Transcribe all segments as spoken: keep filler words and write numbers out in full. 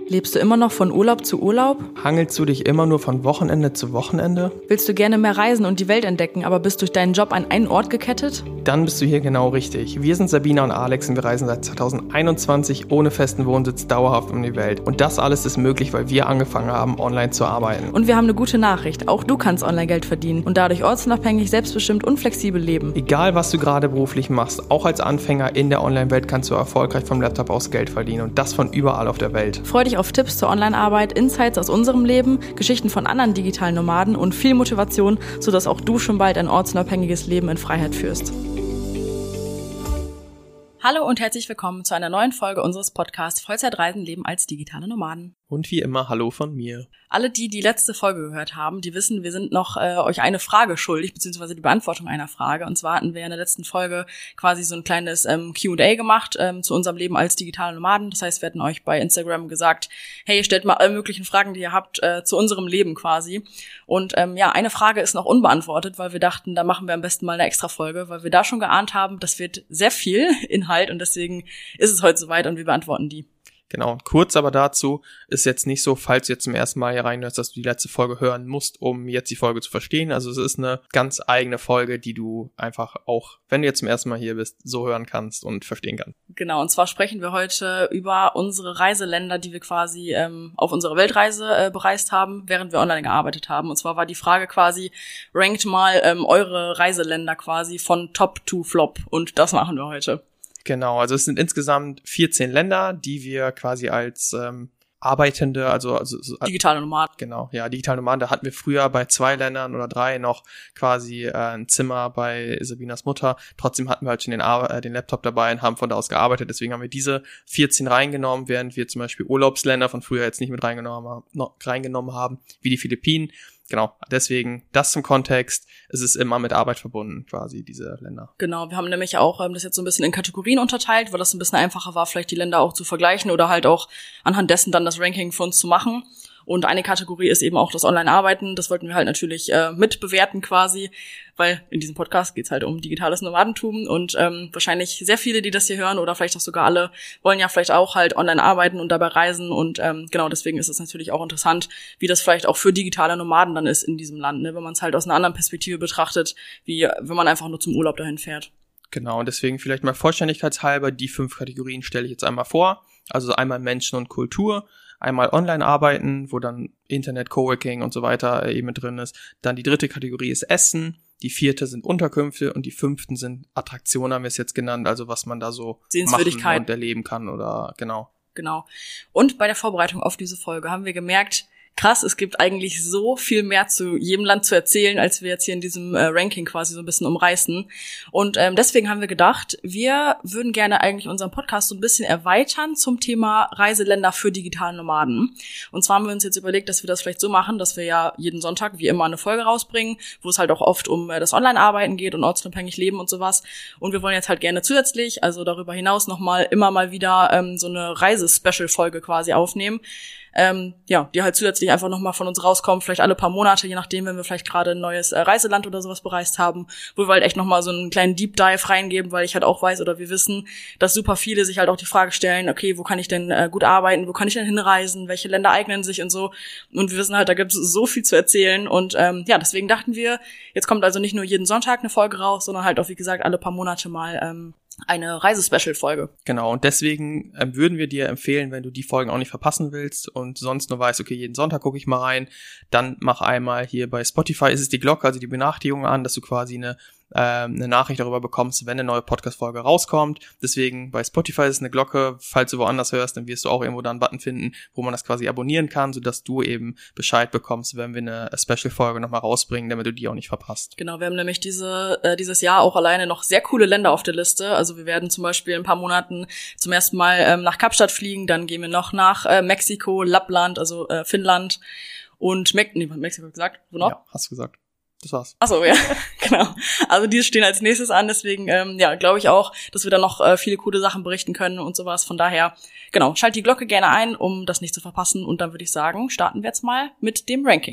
Lebst du immer noch von Urlaub zu Urlaub? Hangelst du dich immer nur von Wochenende zu Wochenende? Willst du gerne mehr reisen und die Welt entdecken, aber bist durch deinen Job an einen Ort gekettet? Dann bist du hier genau richtig. Wir sind Sabina und Alex und wir reisen seit zweitausendeinundzwanzig ohne festen Wohnsitz dauerhaft um die Welt. Und das alles ist möglich, weil wir angefangen haben, online zu arbeiten. Und wir haben eine gute Nachricht. Auch du kannst online Geld verdienen und dadurch ortsunabhängig, selbstbestimmt und flexibel leben. Egal, was du gerade beruflich machst, auch als Anfänger in der Online-Welt kannst du erfolgreich vom Laptop aus Geld verdienen und das von überall auf der Welt. Freu dich auf Tipps zur Online-Arbeit, Insights aus unserem Leben, Geschichten von anderen digitalen Nomaden und viel Motivation, sodass auch du schon bald ein ortsunabhängiges Leben in Freiheit führst. Hallo und herzlich willkommen zu einer neuen Folge unseres Podcasts Vollzeitreisen leben als digitale Nomaden. Und wie immer, hallo von mir. Alle, die die letzte Folge gehört haben, die wissen, wir sind noch äh, euch eine Frage schuldig, beziehungsweise die Beantwortung einer Frage. Und zwar hatten wir in der letzten Folge quasi so ein kleines ähm, Q und A gemacht ähm, zu unserem Leben als digitale Nomaden. Das heißt, wir hatten euch bei Instagram gesagt, hey, stellt mal alle möglichen Fragen, die ihr habt, äh, zu unserem Leben quasi. Und ähm, ja, eine Frage ist noch unbeantwortet, weil wir dachten, da machen wir am besten mal eine extra Folge, weil wir da schon geahnt haben, das wird sehr viel Inhalt und deswegen ist es heute soweit und wir beantworten die. Genau, kurz aber dazu, ist jetzt nicht so, falls du jetzt zum ersten Mal hier reinhörst, dass du die letzte Folge hören musst, um jetzt die Folge zu verstehen. Also es ist eine ganz eigene Folge, die du einfach auch, wenn du jetzt zum ersten Mal hier bist, so hören kannst und verstehen kannst. Genau, und zwar sprechen wir heute über unsere Reiseländer, die wir quasi ähm, auf unserer Weltreise äh, bereist haben, während wir online gearbeitet haben. Und zwar war die Frage quasi, rankt mal ähm, eure Reiseländer quasi von Top to Flop und das machen wir heute. Genau, also es sind insgesamt vierzehn Länder, die wir quasi als ähm, Arbeitende, also, also digitale Nomaden. Genau, ja, digitale Nomaden. Da hatten wir früher bei zwei Ländern oder drei noch quasi äh, ein Zimmer bei Sabinas Mutter. Trotzdem hatten wir halt schon den, Ar- äh, den Laptop dabei und haben von da aus gearbeitet. Deswegen haben wir diese vierzehn reingenommen, während wir zum Beispiel Urlaubsländer von früher jetzt nicht mit reingenommen haben, noch reingenommen haben, wie die Philippinen. Genau, deswegen das zum Kontext. Es ist immer mit Arbeit verbunden, quasi, diese Länder. Genau, wir haben nämlich auch ähm, das jetzt so ein bisschen in Kategorien unterteilt, weil das ein bisschen einfacher war, vielleicht die Länder auch zu vergleichen oder halt auch anhand dessen dann das Ranking für uns zu machen. Und eine Kategorie ist eben auch das Online-Arbeiten. Das wollten wir halt natürlich äh, mitbewerten quasi, weil in diesem Podcast geht's halt um digitales Nomadentum und ähm, wahrscheinlich sehr viele, die das hier hören oder vielleicht auch sogar alle, wollen ja vielleicht auch halt online arbeiten und dabei reisen und ähm, genau deswegen ist es natürlich auch interessant, wie das vielleicht auch für digitale Nomaden dann ist in diesem Land, ne? Wenn man es halt aus einer anderen Perspektive betrachtet, wie wenn man einfach nur zum Urlaub dahin fährt. Genau, und deswegen vielleicht mal vollständigkeitshalber, die fünf Kategorien stelle ich jetzt einmal vor. Also einmal Menschen und Kultur, einmal Online-Arbeiten, wo dann Internet, Coworking und so weiter eben mit drin ist. Dann die dritte Kategorie ist Essen, die vierte sind Unterkünfte und die fünften sind Attraktionen, haben wir es jetzt genannt, also was man da so machen und erleben kann oder genau. Genau. Und bei der Vorbereitung auf diese Folge haben wir gemerkt, krass, es gibt eigentlich so viel mehr zu jedem Land zu erzählen, als wir jetzt hier in diesem äh, Ranking quasi so ein bisschen umreißen. Und ähm, deswegen haben wir gedacht, wir würden gerne eigentlich unseren Podcast so ein bisschen erweitern zum Thema Reiseländer für digitale Nomaden. Und zwar haben wir uns jetzt überlegt, dass wir das vielleicht so machen, dass wir ja jeden Sonntag wie immer eine Folge rausbringen, wo es halt auch oft um äh, das Online-Arbeiten geht und ortsunabhängig leben und sowas. Und wir wollen jetzt halt gerne zusätzlich, also darüber hinaus nochmal immer mal wieder ähm, so eine Reise-Special-Folge quasi aufnehmen. Ähm, ja, die halt zusätzlich einfach nochmal von uns rauskommen, vielleicht alle paar Monate, je nachdem, wenn wir vielleicht gerade ein neues äh, Reiseland oder sowas bereist haben, wo wir halt echt nochmal so einen kleinen Deep Dive reingeben, weil ich halt auch weiß oder wir wissen, dass super viele sich halt auch die Frage stellen, okay, wo kann ich denn äh, gut arbeiten, wo kann ich denn hinreisen, welche Länder eignen sich und so. Und wir wissen halt, da gibt es so viel zu erzählen und ähm, ja, deswegen dachten wir, jetzt kommt also nicht nur jeden Sonntag eine Folge raus, sondern halt auch, wie gesagt, alle paar Monate mal ähm, eine Reise-Special-Folge. Genau, und deswegen äh, würden wir dir empfehlen, wenn du die Folgen auch nicht verpassen willst und sonst nur weißt, okay, jeden Sonntag gucke ich mal rein, dann mach einmal hier bei Spotify, ist es die Glocke, also die Benachrichtigung an, dass du quasi eine ähm, eine Nachricht darüber bekommst, wenn eine neue Podcast-Folge rauskommt. Deswegen bei Spotify ist es eine Glocke, falls du woanders hörst, dann wirst du auch irgendwo da einen Button finden, wo man das quasi abonnieren kann, sodass du eben Bescheid bekommst, wenn wir eine Special-Folge nochmal rausbringen, damit du die auch nicht verpasst. Genau, wir haben nämlich diese äh, dieses Jahr auch alleine noch sehr coole Länder auf der Liste. Also wir werden zum Beispiel in ein paar Monaten zum ersten Mal ähm, nach Kapstadt fliegen, dann gehen wir noch nach äh, Mexiko, Lappland, also äh, Finnland und Me- nee, Mexiko gesagt, wo noch? Ja, hast du gesagt. Das war's. Ach so, ja, genau. Also die stehen als nächstes an, deswegen ähm, ja, glaube ich auch, dass wir da noch äh, viele coole Sachen berichten können und sowas. Von daher, genau, schalt die Glocke gerne ein, um das nicht zu verpassen. Und dann würde ich sagen, starten wir jetzt mal mit dem Ranking.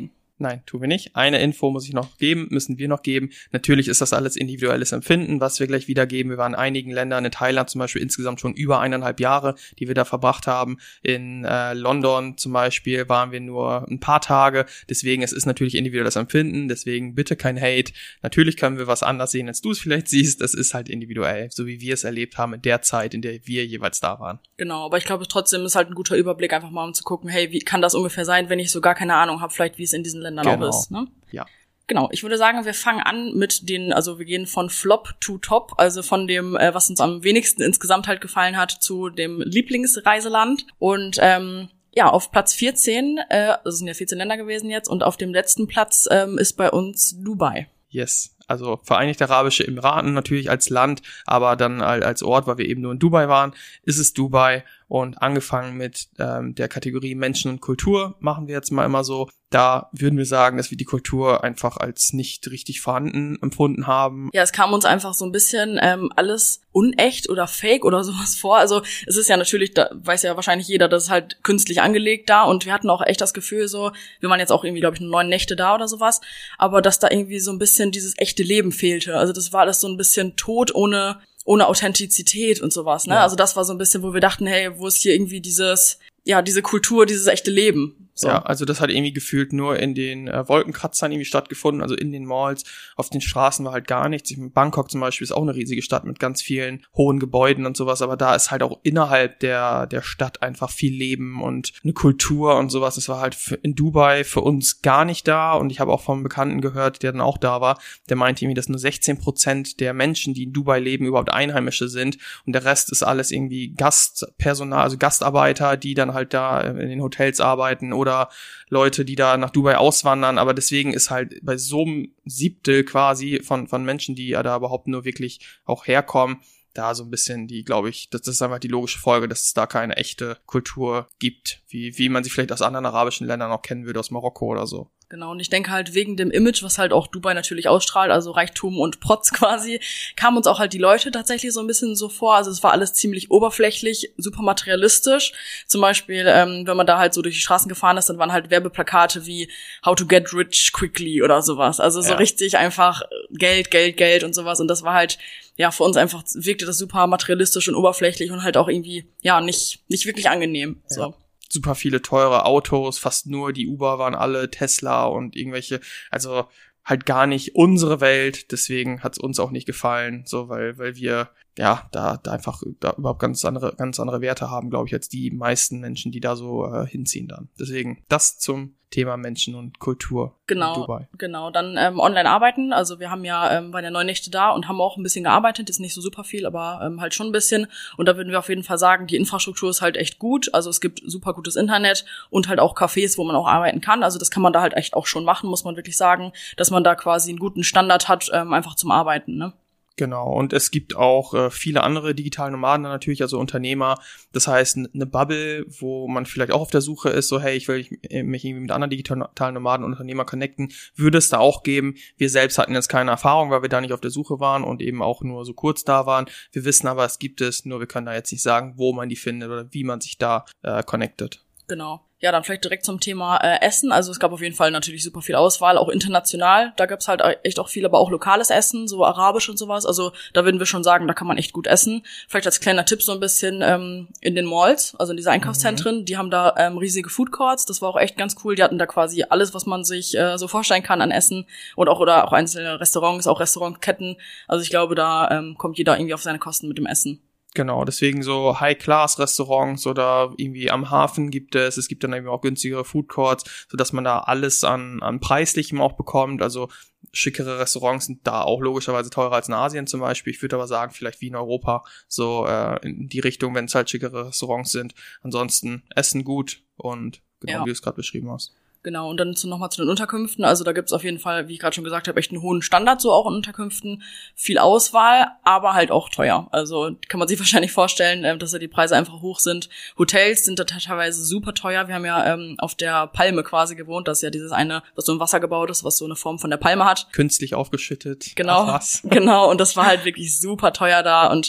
Nein, tun wir nicht. Eine Info muss ich noch geben, müssen wir noch geben. Natürlich ist das alles individuelles Empfinden, was wir gleich wiedergeben. Wir waren in einigen Ländern, in Thailand zum Beispiel insgesamt schon über eineinhalb Jahre, die wir da verbracht haben. In äh, London zum Beispiel waren wir nur ein paar Tage. Deswegen, es ist natürlich individuelles Empfinden. Deswegen bitte kein Hate. Natürlich können wir was anders sehen, als du es vielleicht siehst. Das ist halt individuell, so wie wir es erlebt haben in der Zeit, in der wir jeweils da waren. Genau, aber ich glaube trotzdem ist halt ein guter Überblick, einfach mal um zu gucken, hey, wie kann das ungefähr sein, wenn ich so gar keine Ahnung habe, vielleicht wie es in diesen Ländern Genau. auch ist, ne? Ja. Genau, ich würde sagen, wir fangen an mit den, also wir gehen von Flop to Top, also von dem, äh, was uns am wenigsten insgesamt halt gefallen hat, zu dem Lieblingsreiseland. Und ähm, ja, auf Platz vierzehn, äh, also es sind ja vierzehn Länder gewesen jetzt, und auf dem letzten Platz ähm, ist bei uns Dubai. Yes, also Vereinigte Arabische Emiraten natürlich als Land, aber dann als Ort, weil wir eben nur in Dubai waren, ist es Dubai. Und angefangen mit ähm, der Kategorie Menschen und Kultur machen wir jetzt mal immer so. Da würden wir sagen, dass wir die Kultur einfach als nicht richtig vorhanden empfunden haben. Ja, es kam uns einfach so ein bisschen ähm, alles unecht oder fake oder sowas vor. Also es ist ja natürlich, da weiß ja wahrscheinlich jeder, das ist halt künstlich angelegt da. Und wir hatten auch echt das Gefühl so, wir waren jetzt auch irgendwie, glaube ich, neun Nächte da oder sowas. Aber dass da irgendwie so ein bisschen dieses echte Leben fehlte. Also das war alles so ein bisschen tot ohne... ohne Authentizität und sowas, ne? Ja. Also das war so ein bisschen, wo wir dachten, hey, wo ist hier irgendwie dieses, ja, diese Kultur, dieses echte Leben? So. Ja, also das hat irgendwie gefühlt nur in den äh, Wolkenkratzern irgendwie stattgefunden, also in den Malls, auf den Straßen war halt gar nichts. Ich meine, Bangkok zum Beispiel ist auch eine riesige Stadt mit ganz vielen hohen Gebäuden und sowas, aber da ist halt auch innerhalb der der Stadt einfach viel Leben und eine Kultur und sowas. Das war halt für, in Dubai für uns gar nicht da, und ich habe auch vom Bekannten gehört, der dann auch da war, der meinte irgendwie, dass nur sechzehn Prozent der Menschen, die in Dubai leben, überhaupt Einheimische sind, und der Rest ist alles irgendwie Gastpersonal, also Gastarbeiter, die dann halt da in den Hotels arbeiten, oder Leute, die da nach Dubai auswandern. Aber deswegen ist halt bei so einem Siebtel quasi von von Menschen, die ja da überhaupt nur wirklich auch herkommen, da so ein bisschen die, glaube ich, das, das ist einfach die logische Folge, dass es da keine echte Kultur gibt, wie wie man sie vielleicht aus anderen arabischen Ländern auch kennen würde, aus Marokko oder so. Genau, und ich denke halt wegen dem Image, was halt auch Dubai natürlich ausstrahlt, also Reichtum und Protz quasi, kamen uns auch halt die Leute tatsächlich so ein bisschen so vor. Also es war alles ziemlich oberflächlich, super materialistisch. Zum Beispiel, ähm, wenn man da halt so durch die Straßen gefahren ist, dann waren halt Werbeplakate wie How to get rich quickly oder sowas. Also so ja. richtig einfach Geld, Geld, Geld und sowas. Und das war halt, ja, für uns einfach wirkte das super materialistisch und oberflächlich und halt auch irgendwie, ja, nicht nicht wirklich angenehm. So. Ja. Super viele teure Autos, fast nur die Uber waren alle Tesla und irgendwelche, also halt gar nicht unsere Welt, deswegen hat's uns auch nicht gefallen, so, weil weil wir ja da da einfach da überhaupt ganz andere ganz andere Werte haben, glaube ich, als die meisten Menschen, die da so äh, hinziehen dann. Deswegen das zum Thema Menschen und Kultur genau, in Dubai. Genau, dann ähm, online arbeiten. Also wir haben ja, ähm, waren ja neun Nächte da und haben auch ein bisschen gearbeitet. Ist nicht so super viel, aber ähm, halt schon ein bisschen. Und da würden wir auf jeden Fall sagen, die Infrastruktur ist halt echt gut. Also es gibt super gutes Internet und halt auch Cafés, wo man auch arbeiten kann. Also das kann man da halt echt auch schon machen, muss man wirklich sagen, dass man da quasi einen guten Standard hat, ähm, einfach zum Arbeiten, ne? Genau, und es gibt auch äh, viele andere digitale Nomaden natürlich, also Unternehmer. Das heißt, eine Bubble, wo man vielleicht auch auf der Suche ist, so hey, ich will mich irgendwie mit anderen digitalen Nomaden und Unternehmer connecten, würde es da auch geben. Wir selbst hatten jetzt keine Erfahrung, weil wir da nicht auf der Suche waren und eben auch nur so kurz da waren. Wir wissen aber, es gibt es, nur wir können da jetzt nicht sagen, wo man die findet oder wie man sich da äh, connectet. Genau. Ja, dann vielleicht direkt zum Thema äh, Essen. Also es gab auf jeden Fall natürlich super viel Auswahl, auch international. Da gab's halt echt auch viel, aber auch lokales Essen, so arabisch und sowas. Also da würden wir schon sagen, da kann man echt gut essen. Vielleicht als kleiner Tipp so ein bisschen ähm, in den Malls, also in diese Einkaufszentren. Mhm. Die haben da ähm, riesige Food Courts. Das war auch echt ganz cool. Die hatten da quasi alles, was man sich äh, so vorstellen kann an Essen. Und auch oder auch einzelne Restaurants, auch Restaurantketten. Also ich glaube, da ähm, kommt jeder irgendwie auf seine Kosten mit dem Essen. Genau, deswegen so High-Class-Restaurants oder irgendwie am Hafen gibt es, es gibt dann eben auch günstigere Food-Courts, sodass man da alles an an Preislichem auch bekommt, also schickere Restaurants sind da auch logischerweise teurer als in Asien zum Beispiel, ich würde aber sagen, vielleicht wie in Europa, so äh, in die Richtung, wenn es halt schickere Restaurants sind, ansonsten Essen gut und genau, ja. Wie du es gerade beschrieben hast. Genau, und dann zu, nochmal zu den Unterkünften. Also da gibt's auf jeden Fall, wie ich gerade schon gesagt habe, echt einen hohen Standard so auch in Unterkünften. Viel Auswahl, aber halt auch teuer. Also kann man sich wahrscheinlich vorstellen, dass da die Preise einfach hoch sind. Hotels sind da teilweise super teuer. Wir haben ja ähm, auf der Palme quasi gewohnt. Das ist ja dieses eine, was so im Wasser gebaut ist, was so eine Form von der Palme hat. Künstlich aufgeschüttet. Genau, Ach, was. Genau. Und das war halt wirklich super teuer da. Und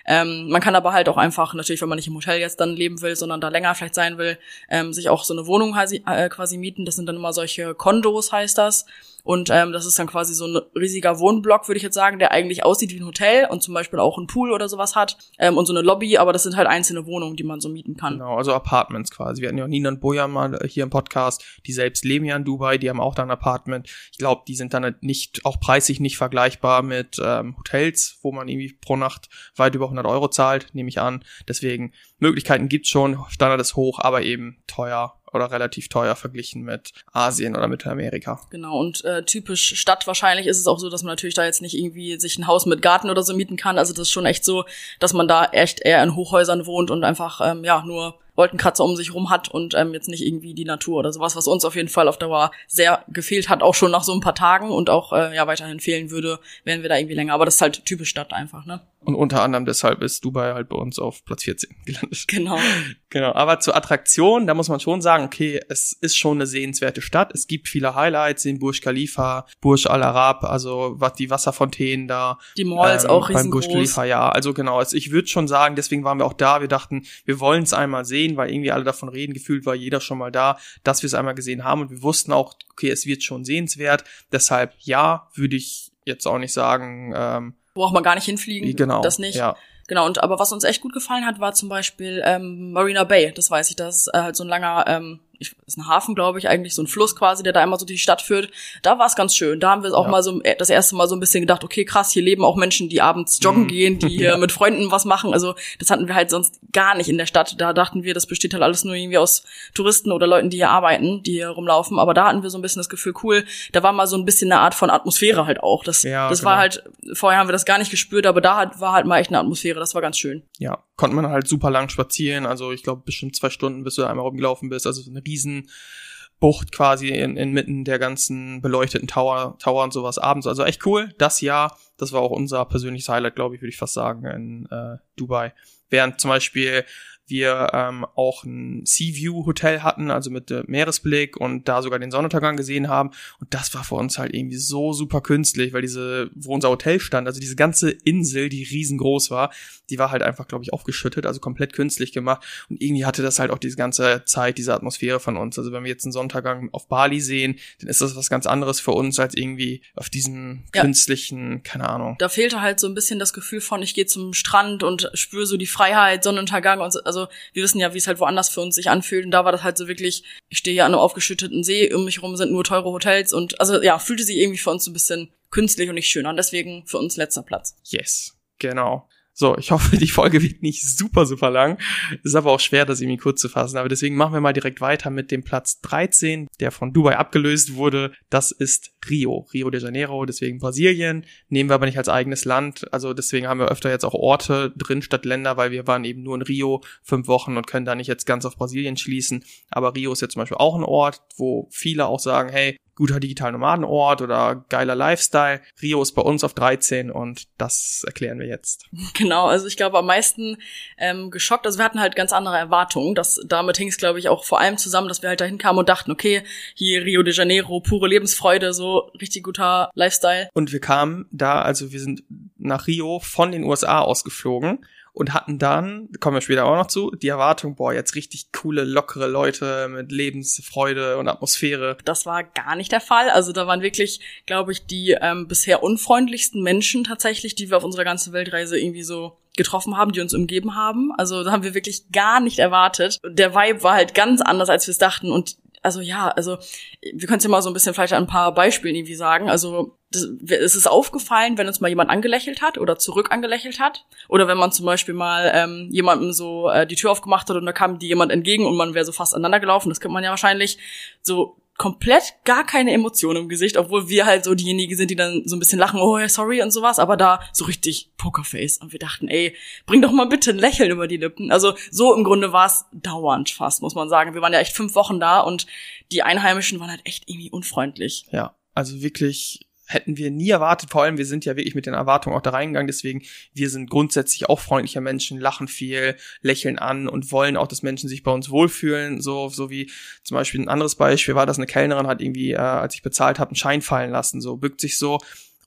Ähm, man kann aber halt auch einfach, natürlich, wenn man nicht im Hotel jetzt dann leben will, sondern da länger vielleicht sein will, ähm, sich auch so eine Wohnung quasi, äh, quasi mieten. Das sind dann immer solche Kondos, heißt das. Und ähm, das ist dann quasi so ein riesiger Wohnblock, würde ich jetzt sagen, der eigentlich aussieht wie ein Hotel und zum Beispiel auch einen Pool oder sowas hat ähm, und so eine Lobby, aber das sind halt einzelne Wohnungen, die man so mieten kann. Genau, also Apartments quasi. Wir hatten ja auch Nina und Bojan mal hier im Podcast, die selbst leben ja in Dubai, die haben auch da ein Apartment. Ich glaube, die sind dann halt nicht, auch preislich nicht vergleichbar mit ähm, Hotels, wo man irgendwie pro Nacht weit über hundert Euro zahlt, nehme ich an. Deswegen, Möglichkeiten gibt's schon, Standard ist hoch, aber eben teuer. Oder relativ teuer verglichen mit Asien oder Mittelamerika. Genau, und äh, typisch Stadt wahrscheinlich ist es auch so, dass man natürlich da jetzt nicht irgendwie sich ein Haus mit Garten oder so mieten kann. Also das ist schon echt so, dass man da echt eher in Hochhäusern wohnt und einfach ähm, ja nur Wolkenkratzer um sich rum hat und ähm, jetzt nicht irgendwie die Natur oder sowas, was uns auf jeden Fall auf Dauer sehr gefehlt hat, auch schon nach so ein paar Tagen und auch äh, ja weiterhin fehlen würde, wären wir da irgendwie länger. Aber das ist halt typisch Stadt einfach, ne? Und unter anderem deshalb ist Dubai halt bei uns auf Platz vierzehn gelandet. Genau. Genau, aber zur Attraktion, da muss man schon sagen, okay, es ist schon eine sehenswerte Stadt. Es gibt viele Highlights, den Burj Khalifa, Burj Al Arab, also was die Wasserfontänen da. Die Malls ähm, auch beim riesengroß. Burj Khalifa, ja. Also genau, also ich würde schon sagen, deswegen waren wir auch da. Wir dachten, wir wollen es einmal sehen, weil irgendwie alle davon reden. Gefühlt war jeder schon mal da, dass wir es einmal gesehen haben. Und wir wussten auch, okay, es wird schon sehenswert. Deshalb, ja, würde ich jetzt auch nicht sagen, ähm, braucht man gar nicht hinfliegen, genau, das nicht. Ja. Genau, und aber was uns echt gut gefallen hat, war zum Beispiel ähm, Marina Bay, das weiß ich, das ist äh, halt so ein langer, ähm, ich, ist ein Hafen, glaube ich, eigentlich so ein Fluss quasi, der da immer so durch die Stadt führt. Da war es ganz schön. Da haben wir auch ja. mal so das erste Mal so ein bisschen gedacht, okay, krass, hier leben auch Menschen, die abends joggen mhm. gehen, die hier ja. mit Freunden was machen. Also das hatten wir halt sonst gar nicht in der Stadt. Da dachten wir, das besteht halt alles nur irgendwie aus Touristen oder Leuten, die hier arbeiten, die hier rumlaufen. Aber da hatten wir so ein bisschen das Gefühl, cool, da war mal so ein bisschen eine Art von Atmosphäre halt auch. Das, ja, das genau. war halt, vorher haben wir das gar nicht gespürt, aber da hat, war halt mal echt eine Atmosphäre. Das war ganz schön. Ja, konnte man halt super lang spazieren. Also ich glaube, bestimmt zwei Stunden, bis du einmal rumgelaufen bist. Also so eine riesen Bucht quasi in, inmitten der ganzen beleuchteten Tower, Tower und sowas abends. Also echt cool. Das Jahr, das war auch unser persönliches Highlight, glaube ich, würde ich fast sagen, in äh, Dubai. Während zum Beispiel wir ähm, auch ein Sea-View-Hotel hatten, also mit äh, Meeresblick und da sogar den Sonnenuntergang gesehen haben. Und das war für uns halt irgendwie so super künstlich, weil diese, wo unser Hotel stand, also diese ganze Insel, die riesengroß war, die war halt einfach, glaube ich, aufgeschüttet, also komplett künstlich gemacht. Und irgendwie hatte das halt auch diese ganze Zeit, diese Atmosphäre von uns. Also wenn wir jetzt einen Sonnenuntergang auf Bali sehen, dann ist das was ganz anderes für uns als irgendwie auf diesem ja. künstlichen, keine Ahnung. Da fehlte halt so ein bisschen das Gefühl von, ich gehe zum Strand und spüre so die Freiheit, Sonnenuntergang und so. Also wir wissen ja, wie es halt woanders für uns sich anfühlt. Und da war das halt so wirklich, ich stehe hier an einem aufgeschütteten See, um mich rum sind nur teure Hotels. Und also ja, fühlte sich irgendwie für uns so ein bisschen künstlich und nicht schön an. Deswegen für uns letzter Platz. Yes, genau. So, ich hoffe, die Folge wird nicht super, super lang. Es ist aber auch schwer, das irgendwie kurz zu fassen. Aber deswegen machen wir mal direkt weiter mit dem Platz dreizehn, der von Dubai abgelöst wurde. Das ist Rio, Rio de Janeiro, deswegen Brasilien. Nehmen wir aber nicht als eigenes Land. Also deswegen haben wir öfter jetzt auch Orte drin statt Länder, weil wir waren eben nur in Rio fünf Wochen und können da nicht jetzt ganz auf Brasilien schließen. Aber Rio ist jetzt zum Beispiel auch ein Ort, wo viele auch sagen, hey, guter Digital-Nomadenort oder geiler Lifestyle. Rio ist bei uns auf dreizehn und das erklären wir jetzt. Genau, also ich glaube am meisten ähm, geschockt, also wir hatten halt ganz andere Erwartungen. Das, damit hing es, glaube ich, auch vor allem zusammen, dass wir halt dahin kamen und dachten, okay, hier Rio de Janeiro, pure Lebensfreude, so richtig guter Lifestyle. Und wir kamen da, also wir sind nach Rio von den U S A ausgeflogen und hatten dann, kommen wir später auch noch zu, die Erwartung, boah, jetzt richtig coole, lockere Leute mit Lebensfreude und Atmosphäre. Das war gar nicht der Fall. Also da waren wirklich, glaube ich, die ähm, bisher unfreundlichsten Menschen tatsächlich, die wir auf unserer ganzen Weltreise irgendwie so getroffen haben, die uns umgeben haben. Also da haben wir wirklich gar nicht erwartet. Der Vibe war halt ganz anders, als wir es dachten. Und also ja, also wir können es ja mal so ein bisschen vielleicht an ein paar Beispielen irgendwie sagen. Also das, es ist aufgefallen, wenn uns mal jemand angelächelt hat oder zurück angelächelt hat. Oder wenn man zum Beispiel mal ähm, jemandem so äh, die Tür aufgemacht hat und da kam dir jemand entgegen und man wäre so fast aneinander gelaufen. Das kennt man ja wahrscheinlich. So komplett gar keine Emotion im Gesicht, obwohl wir halt so diejenigen sind, die dann so ein bisschen lachen, oh, sorry und sowas, aber da so richtig Pokerface. Und wir dachten, ey, bring doch mal bitte ein Lächeln über die Lippen. Also so im Grunde war es dauernd fast, muss man sagen. Wir waren ja echt fünf Wochen da und die Einheimischen waren halt echt irgendwie unfreundlich. Ja, also wirklich hätten wir nie erwartet, vor allem wir sind ja wirklich mit den Erwartungen auch da reingegangen, deswegen wir sind grundsätzlich auch freundliche Menschen, lachen viel, lächeln an und wollen auch, dass Menschen sich bei uns wohlfühlen, so so wie zum Beispiel ein anderes Beispiel war, dass eine Kellnerin hat irgendwie, äh, als ich bezahlt habe, einen Schein fallen lassen, so bückt sich so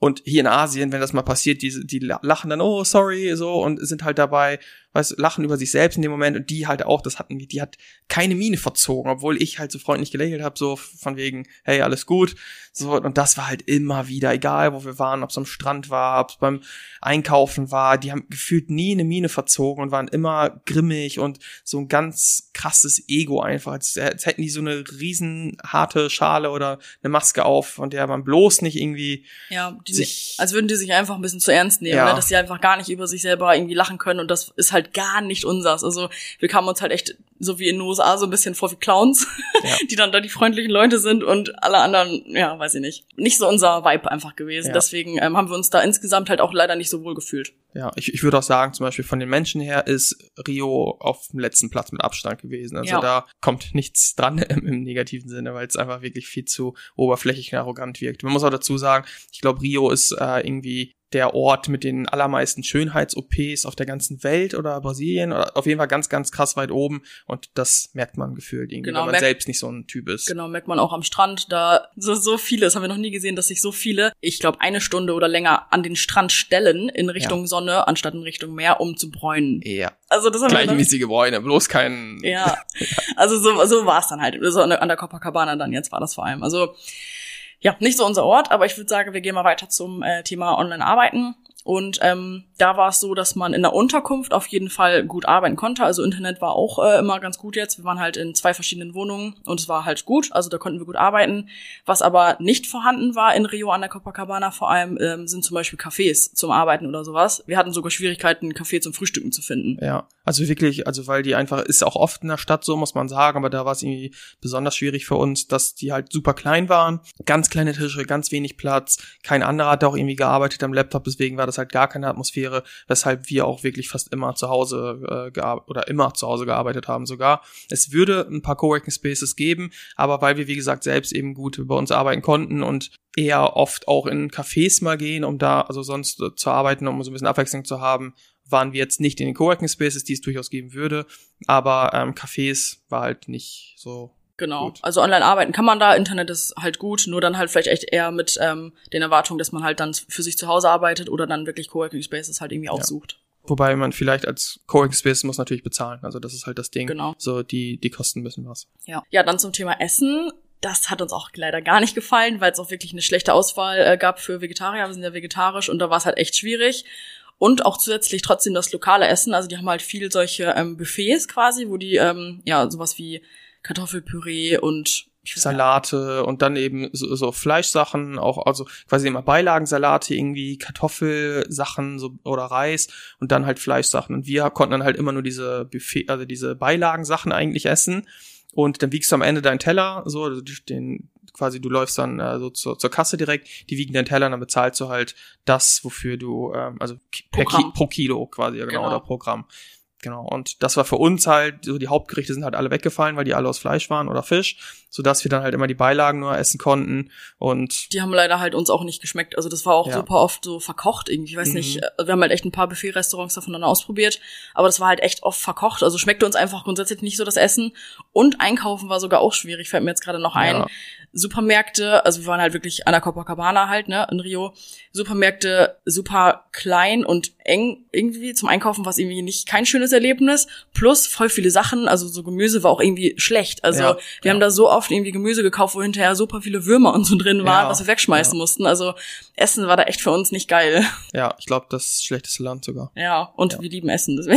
Und hier in Asien, wenn das mal passiert, die, die lachen dann, oh, sorry, so, und sind halt dabei, weißt du, lachen über sich selbst in dem Moment, und die halt auch, das hatten wir, die hat keine Miene verzogen, obwohl ich halt so freundlich gelächelt habe, so von wegen, hey, alles gut, so, und das war halt immer wieder, egal wo wir waren, ob es am Strand war, ob es beim Einkaufen war, die haben gefühlt nie eine Miene verzogen und waren immer grimmig und so ein ganz krasses Ego einfach, als, als hätten die so eine riesen harte Schale oder eine Maske auf, von der man bloß nicht irgendwie ja, die, sich, als würden die sich einfach ein bisschen zu ernst nehmen, ja. ne? Dass die einfach gar nicht über sich selber irgendwie lachen können, und das ist halt gar nicht unsers. Also wir kamen uns halt echt so wie in den U S A so ein bisschen vor wie Clowns, ja. die dann da die freundlichen Leute sind, und alle anderen, ja, weiß ich nicht. Nicht so unser Vibe einfach gewesen. Ja. Deswegen ähm, haben wir uns da insgesamt halt auch leider nicht so wohl gefühlt. Ja, ich, ich würde auch sagen, zum Beispiel von den Menschen her ist Rio auf dem letzten Platz mit Abstand gewesen. Also ja. da kommt nichts dran im, im negativen Sinne, weil es einfach wirklich viel zu oberflächlich und arrogant wirkt. Man muss auch dazu sagen, ich glaube, Rio ist äh, irgendwie der Ort mit den allermeisten Schönheits-O Ps auf der ganzen Welt oder Brasilien, oder auf jeden Fall ganz, ganz krass weit oben, und das merkt man gefühlt irgendwie, genau, weil man merkt, selbst nicht so ein Typ ist. Genau, merkt man auch am Strand, da so, so viele, das haben wir noch nie gesehen, dass sich so viele, ich glaube, eine Stunde oder länger an den Strand stellen in Richtung ja. Sonne, anstatt in Richtung Meer, um zu bräunen. Ja. Also das haben gleichmäßige Bräune, bloß kein... Ja, also so, so war es dann halt, so an der Copacabana dann jetzt war das vor allem, also ja, nicht so unser Ort, aber ich würde sagen, wir gehen mal weiter zum äh, Thema Online-Arbeiten. Und ähm, da war es so, dass man in der Unterkunft auf jeden Fall gut arbeiten konnte. Also Internet war auch äh, immer ganz gut jetzt. Wir waren halt in zwei verschiedenen Wohnungen und es war halt gut. Also da konnten wir gut arbeiten. Was aber nicht vorhanden war in Rio an der Copacabana vor allem, ähm, sind zum Beispiel Cafés zum Arbeiten oder sowas. Wir hatten sogar Schwierigkeiten, ein Café zum Frühstücken zu finden. Ja, also wirklich, also weil die einfach, ist auch oft in der Stadt so, muss man sagen, aber da war es irgendwie besonders schwierig für uns, dass die halt super klein waren. Ganz kleine Tische, ganz wenig Platz. Kein anderer hat auch irgendwie gearbeitet am Laptop, deswegen war das halt gar keine Atmosphäre, weshalb wir auch wirklich fast immer zu Hause äh, gearbeitet oder immer zu Hause gearbeitet haben sogar. Es würde ein paar Coworking Spaces geben, aber weil wir, wie gesagt, selbst eben gut bei uns arbeiten konnten und eher oft auch in Cafés mal gehen, um da, also sonst äh, zu arbeiten, um so ein bisschen Abwechslung zu haben, waren wir jetzt nicht in den Coworking Spaces, die es durchaus geben würde, aber ähm, Cafés war halt nicht so Genau, gut. Also online arbeiten kann man da, Internet ist halt gut, nur dann halt vielleicht echt eher mit ähm, den Erwartungen, dass man halt dann für sich zu Hause arbeitet oder dann wirklich Coworking Spaces halt irgendwie aufsucht. Ja. Wobei man vielleicht als Coworking Space muss natürlich bezahlen, also das ist halt das Ding. Genau. So, die die kosten müssen was. Ja, ja, dann zum Thema Essen. Das hat uns auch leider gar nicht gefallen, weil es auch wirklich eine schlechte Auswahl äh, gab für Vegetarier. Wir sind ja vegetarisch und da war es halt echt schwierig. Und auch zusätzlich trotzdem das lokale Essen, also die haben halt viel solche ähm, Buffets quasi, wo die ähm, ja sowas wie Kartoffelpüree und ich weiß Salate nicht. Und dann eben so, so Fleischsachen, auch also quasi immer Beilagensalate, irgendwie Kartoffelsachen so, oder Reis und dann halt Fleischsachen. Und wir konnten dann halt immer nur diese Buffet, also diese Beilagensachen eigentlich essen. Und dann wiegst du am Ende deinen Teller, so also den quasi du läufst dann äh, so zur, zur Kasse direkt, die wiegen deinen Teller und dann bezahlst du halt das, wofür du ähm, also per Ki- pro Kilo quasi ja, genau, genau oder pro Gramm. Genau, und das war für uns halt, so die Hauptgerichte sind halt alle weggefallen, weil die alle aus Fleisch waren oder Fisch, sodass wir dann halt immer die Beilagen nur essen konnten und die haben leider halt uns auch nicht geschmeckt, also das war auch ja. super oft so verkocht irgendwie, ich weiß mhm. nicht, wir haben halt echt ein paar Buffet-Restaurants davon dann ausprobiert, aber das war halt echt oft verkocht, also schmeckte uns einfach grundsätzlich nicht so das Essen und einkaufen war sogar auch schwierig, fällt mir jetzt gerade noch ein. Ja. Supermärkte, also wir waren halt wirklich an der Copacabana halt, ne, in Rio, Supermärkte super klein und eng irgendwie zum Einkaufen, was irgendwie nicht kein schönes Erlebnis, plus voll viele Sachen, also so Gemüse war auch irgendwie schlecht, also ja, wir ja. haben da so oft irgendwie Gemüse gekauft, wo hinterher super viele Würmer und so drin waren, ja, was wir wegschmeißen ja. mussten, also Essen war da echt für uns nicht geil. Ja, ich glaube, das schlechteste Land sogar. Ja, und ja. wir lieben Essen, deswegen.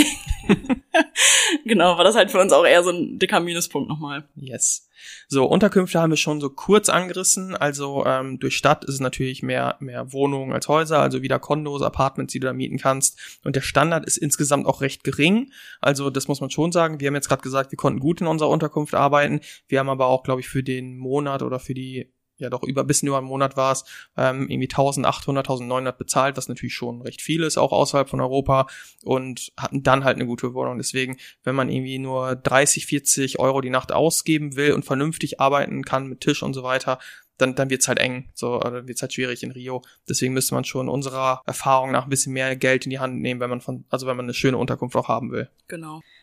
Genau, war das halt für uns auch eher so ein dicker Minuspunkt nochmal. Yes. So, Unterkünfte haben wir schon so kurz angerissen, also ähm, durch Stadt ist es natürlich mehr mehr Wohnungen als Häuser, also wieder Kondos, Apartments, die du da mieten kannst und der Standard ist insgesamt auch recht gering, also das muss man schon sagen, wir haben jetzt gerade gesagt, wir konnten gut in unserer Unterkunft arbeiten, wir haben aber auch, glaube ich, für den Monat oder für die ja doch über ein bisschen über einen Monat war es, ähm, irgendwie eintausendachthundert, eintausendneunhundert bezahlt, was natürlich schon recht viel ist, auch außerhalb von Europa und hatten dann halt eine gute Wohnung. Deswegen, wenn man irgendwie nur dreißig, vierzig Euro die Nacht ausgeben will und vernünftig arbeiten kann mit Tisch und so weiter, dann dann wird's halt eng, so, oder wird's halt schwierig in Rio. Deswegen müsste man schon unserer Erfahrung nach ein bisschen mehr Geld in die Hand nehmen, wenn man von, also wenn man eine schöne Unterkunft auch haben will. Genau.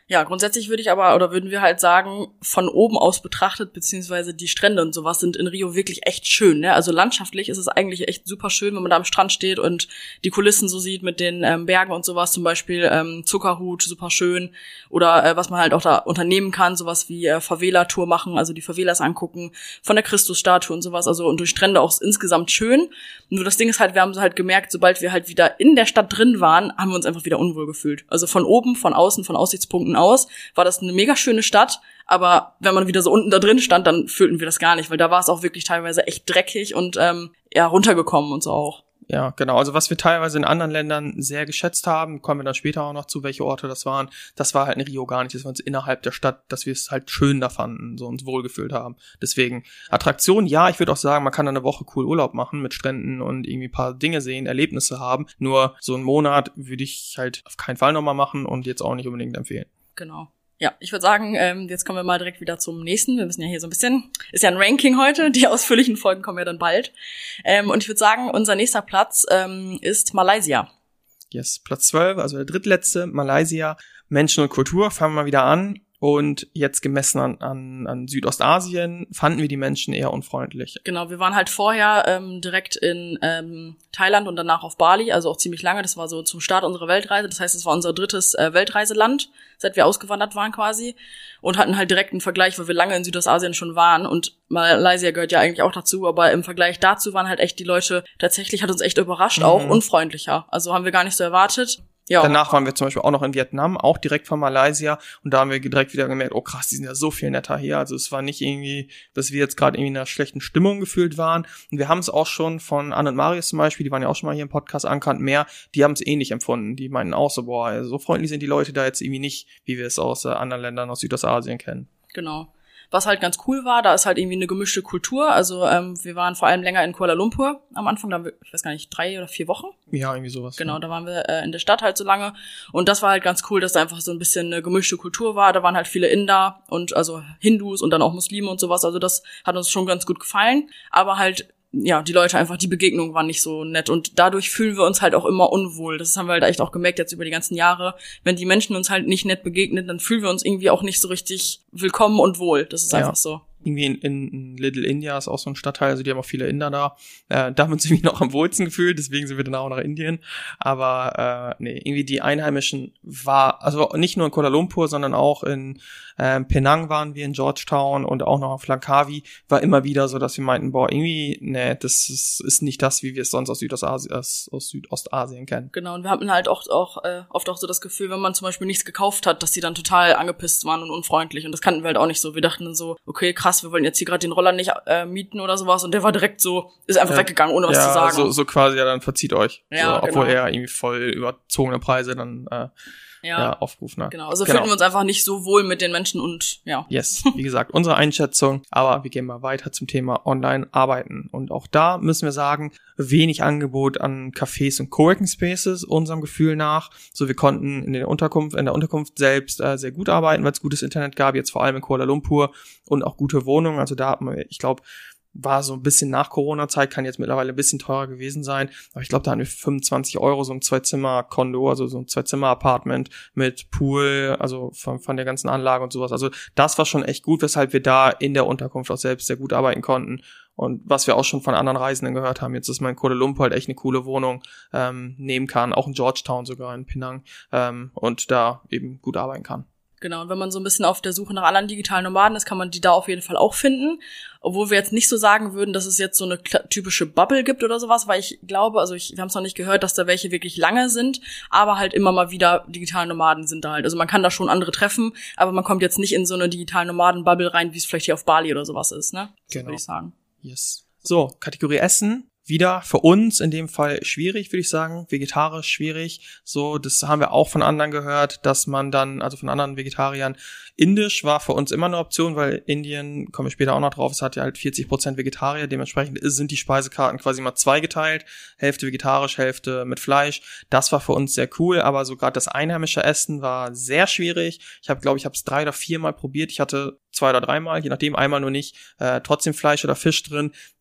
Ja, grundsätzlich würde ich aber, oder würden wir halt sagen, von oben aus betrachtet, beziehungsweise die Strände und sowas sind in Rio wirklich echt schön, ne? Also landschaftlich ist es eigentlich echt super schön, wenn man da am Strand steht und die Kulissen so sieht mit den ähm, Bergen und sowas, zum Beispiel ähm, Zuckerhut, super schön. Oder äh, was man halt auch da unternehmen kann, sowas wie äh, Favela-Tour machen, also die Favelas angucken, von der Christusstatue und sowas, also und durch Strände auch insgesamt schön. Nur das Ding ist halt, wir haben so halt gemerkt, sobald wir halt wieder in der Stadt drin waren, haben wir uns einfach wieder unwohl gefühlt. Also von oben, von außen, von Aussichtspunkten aus, war das eine mega schöne Stadt, aber wenn man wieder so unten da drin stand, dann fühlten wir das gar nicht, weil da war es auch wirklich teilweise echt dreckig und ähm, ja, runtergekommen und so auch. Ja, genau. Also was wir teilweise in anderen Ländern sehr geschätzt haben, kommen wir dann später auch noch zu, welche Orte das waren, das war halt in Rio gar nicht, das war uns innerhalb der Stadt, dass wir es halt schön da fanden, so uns wohlgefühlt haben. Deswegen, Attraktion, ja, ich würde auch sagen, man kann dann eine Woche cool Urlaub machen mit Stränden und irgendwie ein paar Dinge sehen, Erlebnisse haben, nur so einen Monat würde ich halt auf keinen Fall nochmal machen und jetzt auch nicht unbedingt empfehlen. Genau. Ja, ich würde sagen, ähm, jetzt kommen wir mal direkt wieder zum nächsten. Wir müssen ja hier so ein bisschen, ist ja ein Ranking heute, die ausführlichen Folgen kommen ja dann bald. Ähm, und ich würde sagen, unser nächster Platz ähm, ist Malaysia. Yes, Platz zwölf, also der drittletzte, Malaysia, Menschen und Kultur, fangen wir mal wieder an. Und jetzt gemessen an, an, an Südostasien fanden wir die Menschen eher unfreundlich. Genau, wir waren halt vorher ähm, direkt in ähm, Thailand und danach auf Bali, also auch ziemlich lange. Das war so zum Start unserer Weltreise. Das heißt, es war unser drittes äh, Weltreiseland, seit wir ausgewandert waren quasi. Und hatten halt direkt einen Vergleich, weil wir lange in Südostasien schon waren. Und Malaysia gehört ja eigentlich auch dazu. Aber im Vergleich dazu waren halt echt die Leute, tatsächlich hat uns echt überrascht, mhm. auch unfreundlicher. Also haben wir gar nicht so erwartet. Ja. Danach waren wir zum Beispiel auch noch in Vietnam, auch direkt von Malaysia, und da haben wir direkt wieder gemerkt, oh krass, die sind ja so viel netter hier. Also es war nicht irgendwie, dass wir jetzt gerade irgendwie in einer schlechten Stimmung gefühlt waren. Und wir haben es auch schon von Anne und Marius zum Beispiel, die waren ja auch schon mal hier im Podcast angekannt, mehr, die haben es ähnlich empfunden. Die meinten auch so, boah, so freundlich sind die Leute da jetzt irgendwie nicht, wie wir es aus äh, anderen Ländern aus Südostasien kennen. Genau. Was halt ganz cool war, da ist halt irgendwie eine gemischte Kultur. Also ähm, wir waren vor allem länger in Kuala Lumpur am Anfang, da haben wir, ich weiß gar nicht, drei oder vier Wochen. Ja, irgendwie sowas. Genau, ja. Da waren wir äh, in der Stadt halt so lange. Und das war halt ganz cool, dass da einfach so ein bisschen eine gemischte Kultur war. Da waren halt viele Inder und also Hindus und dann auch Muslime und sowas. Also das hat uns schon ganz gut gefallen. Aber halt, ja, die Leute einfach, die Begegnung war nicht so nett und dadurch fühlen wir uns halt auch immer unwohl. Das haben wir halt echt auch gemerkt jetzt über die ganzen Jahre. Wenn die Menschen uns halt nicht nett begegnen, dann fühlen wir uns irgendwie auch nicht so richtig willkommen und wohl. Das ist ja. einfach so. Irgendwie in, in Little India ist auch so ein Stadtteil, also die haben auch viele Inder da. Äh, da haben wir uns irgendwie noch am wohlsten gefühlt, deswegen sind wir dann auch nach Indien. Aber äh, nee, irgendwie die Einheimischen war, also nicht nur in Kuala Lumpur, sondern auch in äh, Penang waren wir, in Georgetown und auch noch auf Langkawi, war immer wieder so, dass wir meinten, boah, irgendwie, nee, das ist, ist nicht das, wie wir es sonst aus Südostasien, aus, aus Südostasien kennen. Genau, und wir hatten halt auch, auch äh, oft auch so das Gefühl, wenn man zum Beispiel nichts gekauft hat, dass die dann total angepisst waren und unfreundlich. Und das kannten wir halt auch nicht so. Wir dachten dann so, okay, krass, wir wollen jetzt hier gerade den Roller nicht äh, mieten oder sowas. Und der war direkt so, ist einfach ja. weggegangen, ohne was ja, zu sagen. So, so quasi, ja, dann verzieht euch. Ja, so, obwohl genau. er irgendwie voll überzogene Preise dann äh, ja. Ja, aufgerufen hat. Genau, also genau. fühlten wir uns einfach nicht so wohl mit den Menschen und ja. Yes, wie gesagt, unsere Einschätzung. Aber wir gehen mal weiter zum Thema Online-Arbeiten. Und auch da müssen wir sagen, wenig Angebot an Cafés und Coworking Spaces, unserem Gefühl nach. So, wir konnten in der Unterkunft, in der Unterkunft selbst äh, sehr gut arbeiten, weil es gutes Internet gab, jetzt vor allem in Kuala Lumpur und auch gute Wohnungen. Also da hatten wir, ich glaube, war so ein bisschen nach Corona-Zeit, kann jetzt mittlerweile ein bisschen teurer gewesen sein, aber ich glaube, da hatten wir fünfundzwanzig Euro so ein Zwei-Zimmer-Kondo, also so ein Zwei-Zimmer-Apartment mit Pool, also von, von der ganzen Anlage und sowas. Also das war schon echt gut, weshalb wir da in der Unterkunft auch selbst sehr gut arbeiten konnten. Und was wir auch schon von anderen Reisenden gehört haben, jetzt ist man in Kuala Lumpur halt echt eine coole Wohnung ähm, nehmen kann, auch in Georgetown sogar, in Penang, ähm, und da eben gut arbeiten kann. Genau, und wenn man so ein bisschen auf der Suche nach anderen digitalen Nomaden ist, kann man die da auf jeden Fall auch finden. Obwohl wir jetzt nicht so sagen würden, dass es jetzt so eine typische Bubble gibt oder sowas, weil ich glaube, also ich, wir haben es noch nicht gehört, dass da welche wirklich lange sind, aber halt immer mal wieder digitale Nomaden sind da halt. Also man kann da schon andere treffen, aber man kommt jetzt nicht in so eine digitale Nomaden-Bubble rein, wie es vielleicht hier auf Bali oder sowas ist, ne? Das genau. würde ich sagen. Yes. So, Kategorie Essen. Wieder für uns in dem Fall schwierig, würde ich sagen, vegetarisch schwierig. So, das haben wir auch von anderen gehört, dass man dann, also von anderen Vegetariern, Indisch war für uns immer eine Option, weil Indien, komme ich später auch noch drauf, es hat ja halt vierzig Prozent Vegetarier, dementsprechend sind die Speisekarten quasi mal zweigeteilt, Hälfte vegetarisch, Hälfte mit Fleisch. Das war für uns sehr cool, aber so gerade das einheimische Essen war sehr schwierig. Ich habe, glaube ich, habe es drei oder viermal probiert. Ich hatte zwei oder dreimal, je nachdem, einmal nur nicht, äh, trotzdem Fleisch oder Fisch drin.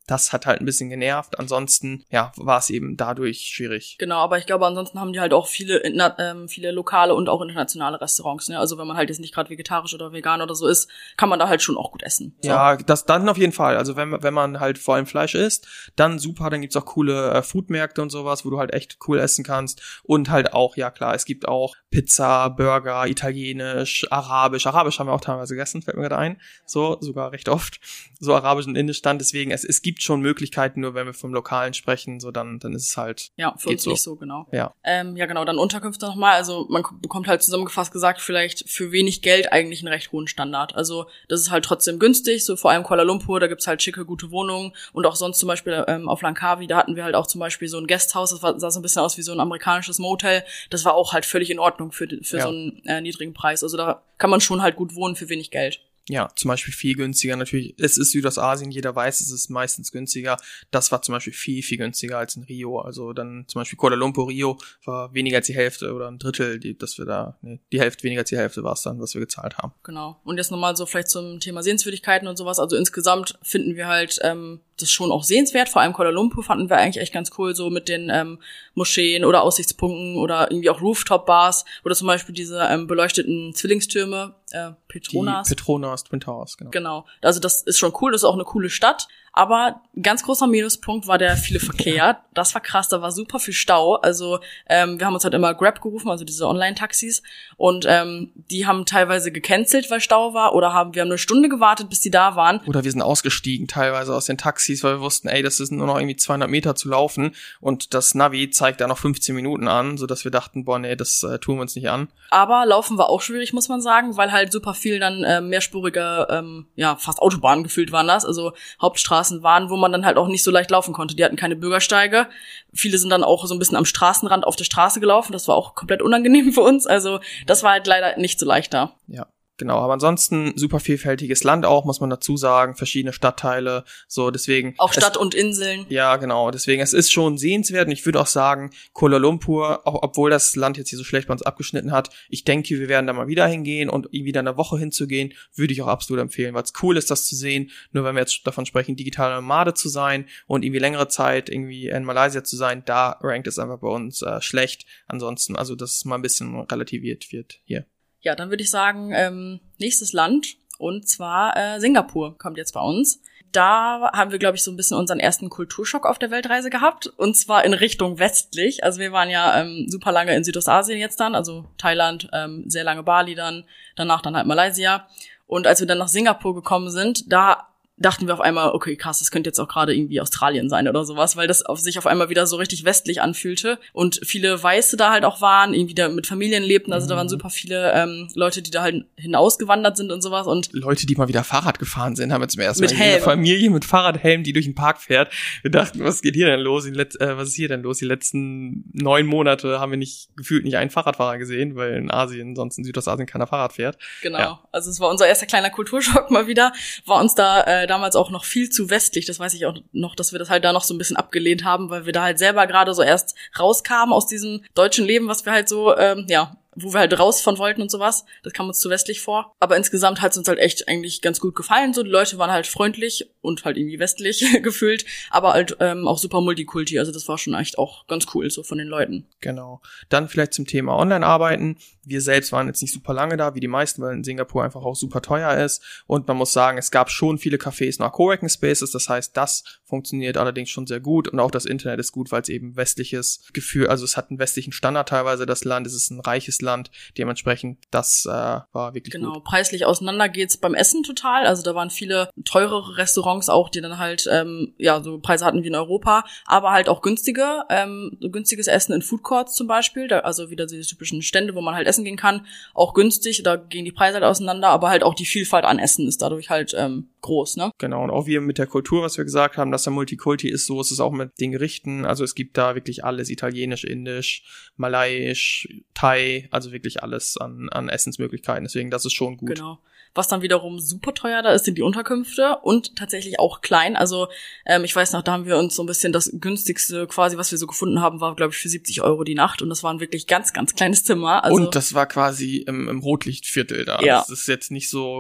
Das hat halt ein bisschen genervt. Ansonsten, ja, war es eben dadurch schwierig. Genau, aber ich glaube, ansonsten haben die halt auch viele ähm, viele lokale und auch internationale Restaurants. Ne? Also wenn man halt jetzt nicht gerade vegetarisch oder vegan oder so ist, kann man da halt schon auch gut essen. So. Ja, das dann auf jeden Fall. Also wenn, wenn man halt vor allem Fleisch isst, dann super. Dann gibt's auch coole äh, Foodmärkte und sowas, wo du halt echt cool essen kannst. Und halt auch, ja klar, es gibt auch Pizza, Burger, Italienisch, Arabisch. Arabisch haben wir auch teilweise gegessen, fällt mir gerade ein. So, sogar recht oft. So Arabisch und Indisch dann. Deswegen, es, es gibt schon Möglichkeiten, nur wenn wir vom Lokalen sprechen, so dann dann ist es halt ja für uns so. Nicht so genau. Ja, ähm, ja genau, dann Unterkünfte nochmal. Also man bekommt halt zusammengefasst gesagt vielleicht für wenig Geld eigentlich einen recht hohen Standard. Also das ist halt trotzdem günstig, so vor allem Kuala Lumpur, da gibt's halt schicke, gute Wohnungen und auch sonst zum Beispiel ähm, auf Langkawi, da hatten wir halt auch zum Beispiel so ein Guesthouse, das war, sah so ein bisschen aus wie so ein amerikanisches Motel. Das war auch halt völlig in Ordnung für für ja. so einen äh, niedrigen Preis. Also da kann man schon halt gut wohnen für wenig Geld. Ja, zum Beispiel viel günstiger natürlich. Es ist Südostasien, jeder weiß, es ist meistens günstiger. Das war zum Beispiel viel, viel günstiger als in Rio. Also dann zum Beispiel Kuala Lumpur, Rio war weniger als die Hälfte oder ein Drittel, die, dass wir da, nee, die Hälfte, weniger als die Hälfte war es dann, was wir gezahlt haben. Genau. Und jetzt nochmal so vielleicht zum Thema Sehenswürdigkeiten und sowas. Also insgesamt finden wir halt ähm, das schon auch sehenswert. Vor allem Kuala Lumpur fanden wir eigentlich echt ganz cool, so mit den ähm, Moscheen oder Aussichtspunkten oder irgendwie auch Rooftop-Bars oder zum Beispiel diese ähm, beleuchteten Zwillingstürme, äh, Petronas. Die Petronas, Twin Towers, genau. Genau. Also das ist schon cool, das ist auch eine coole Stadt. Aber ein ganz großer Minuspunkt war der viele Verkehr. Das war krass, da war super viel Stau. Also ähm, wir haben uns halt immer Grab gerufen, also diese Online-Taxis. Und ähm, die haben teilweise gecancelt, weil Stau war. Oder haben wir haben eine Stunde gewartet, bis die da waren. Oder wir sind ausgestiegen teilweise aus den Taxis, weil wir wussten, ey, das ist nur noch irgendwie zweihundert Meter zu laufen. Und das Navi zeigt da noch fünfzehn Minuten an, sodass wir dachten, boah, nee, das äh, tun wir uns nicht an. Aber Laufen war auch schwierig, muss man sagen, weil halt super viel dann äh, mehrspurige, ähm, ja, fast Autobahnen gefüllt waren das. Also Hauptstraßen waren, wo man dann halt auch nicht so leicht laufen konnte. Die hatten keine Bürgersteige. Viele sind dann auch so ein bisschen am Straßenrand auf der Straße gelaufen. Das war auch komplett unangenehm für uns. Also das war halt leider nicht so leicht da. Ja. Genau, aber ansonsten super vielfältiges Land auch, muss man dazu sagen, verschiedene Stadtteile, so deswegen. Auch Stadt es, und Inseln. Ja, genau, deswegen, es ist schon sehenswert und ich würde auch sagen, Kuala Lumpur, auch obwohl das Land jetzt hier so schlecht bei uns abgeschnitten hat, ich denke, wir werden da mal wieder hingehen und wieder eine Woche hinzugehen, würde ich auch absolut empfehlen, weil es cool ist, das zu sehen, nur wenn wir jetzt davon sprechen, digitale Nomade zu sein und irgendwie längere Zeit irgendwie in Malaysia zu sein, da rankt es einfach bei uns äh, schlecht, ansonsten, also das ist mal ein bisschen relativiert wird hier. Ja, dann würde ich sagen, ähm, nächstes Land, und zwar äh, Singapur kommt jetzt bei uns. Da haben wir, glaube ich, so ein bisschen unseren ersten Kulturschock auf der Weltreise gehabt, und zwar in Richtung westlich. Also wir waren ja ähm, super lange in Südostasien jetzt dann, also Thailand, ähm, sehr lange Bali dann, danach dann halt Malaysia. Und als wir dann nach Singapur gekommen sind, da dachten wir auf einmal, okay, krass, das könnte jetzt auch gerade irgendwie Australien sein oder sowas, weil das auf sich auf einmal wieder so richtig westlich anfühlte und viele Weiße da halt auch waren, irgendwie da mit Familien lebten, also da waren super viele ähm, Leute, die da halt hinausgewandert sind und sowas. Und Leute, die mal wieder Fahrrad gefahren sind, haben wir zum ersten Mal mit Helm. Eine Familie mit Fahrradhelm, die durch den Park fährt. Wir dachten, was geht hier denn los? Die Let- äh, was ist hier denn los? Die letzten neun Monate haben wir nicht gefühlt nicht einen Fahrradfahrer gesehen, weil in Asien, sonst in Südostasien keiner Fahrrad fährt. Genau, ja. Also es war unser erster kleiner Kulturschock mal wieder, war uns da äh, damals auch noch viel zu westlich, das weiß ich auch noch, dass wir das halt da noch so ein bisschen abgelehnt haben, weil wir da halt selber gerade so erst rauskamen aus diesem deutschen Leben, was wir halt so, ähm, ja, wo wir halt raus von wollten und sowas. Das kam uns zu westlich vor. Aber insgesamt hat es uns halt echt eigentlich ganz gut gefallen. So, die Leute waren halt freundlich und halt irgendwie westlich gefühlt, aber halt ähm, auch super Multikulti. Also das war schon echt auch ganz cool, so von den Leuten. Genau. Dann vielleicht zum Thema Online-Arbeiten. Wir selbst waren jetzt nicht super lange da, wie die meisten, weil in Singapur einfach auch super teuer ist. Und man muss sagen, es gab schon viele Cafés nach Coworking Spaces. Das heißt, das funktioniert allerdings schon sehr gut. Und auch das Internet ist gut, weil es eben westliches Gefühl, also es hat einen westlichen Standard teilweise, das Land. Es ist ein reiches Land. Dementsprechend, das äh, war wirklich genau, gut. Genau, preislich auseinander geht's beim Essen total. Also da waren viele teurere Restaurants auch, die dann halt, ähm, ja, so Preise hatten wie in Europa. Aber halt auch günstige, ähm, so günstiges Essen in Food Courts zum Beispiel. Da, also wieder diese typischen Stände, wo man halt essen gehen kann, auch günstig, da gehen die Preise halt auseinander, aber halt auch die Vielfalt an Essen ist dadurch halt ähm, groß, ne? Genau, und auch wir mit der Kultur, was wir gesagt haben, dass da Multikulti ist, so ist es auch mit den Gerichten, also es gibt da wirklich alles, italienisch, indisch, malayisch, Thai, also wirklich alles an, an Essensmöglichkeiten, deswegen das ist schon gut. Genau. Was dann wiederum super teuer da ist, sind die Unterkünfte und tatsächlich auch klein. Also ähm, ich weiß noch, da haben wir uns so ein bisschen das günstigste quasi, was wir so gefunden haben, war glaube ich für siebzig Euro die Nacht und das war ein wirklich ganz, ganz kleines Zimmer. Also, und das war quasi im, im Rotlichtviertel da. Ja. Das ist jetzt nicht so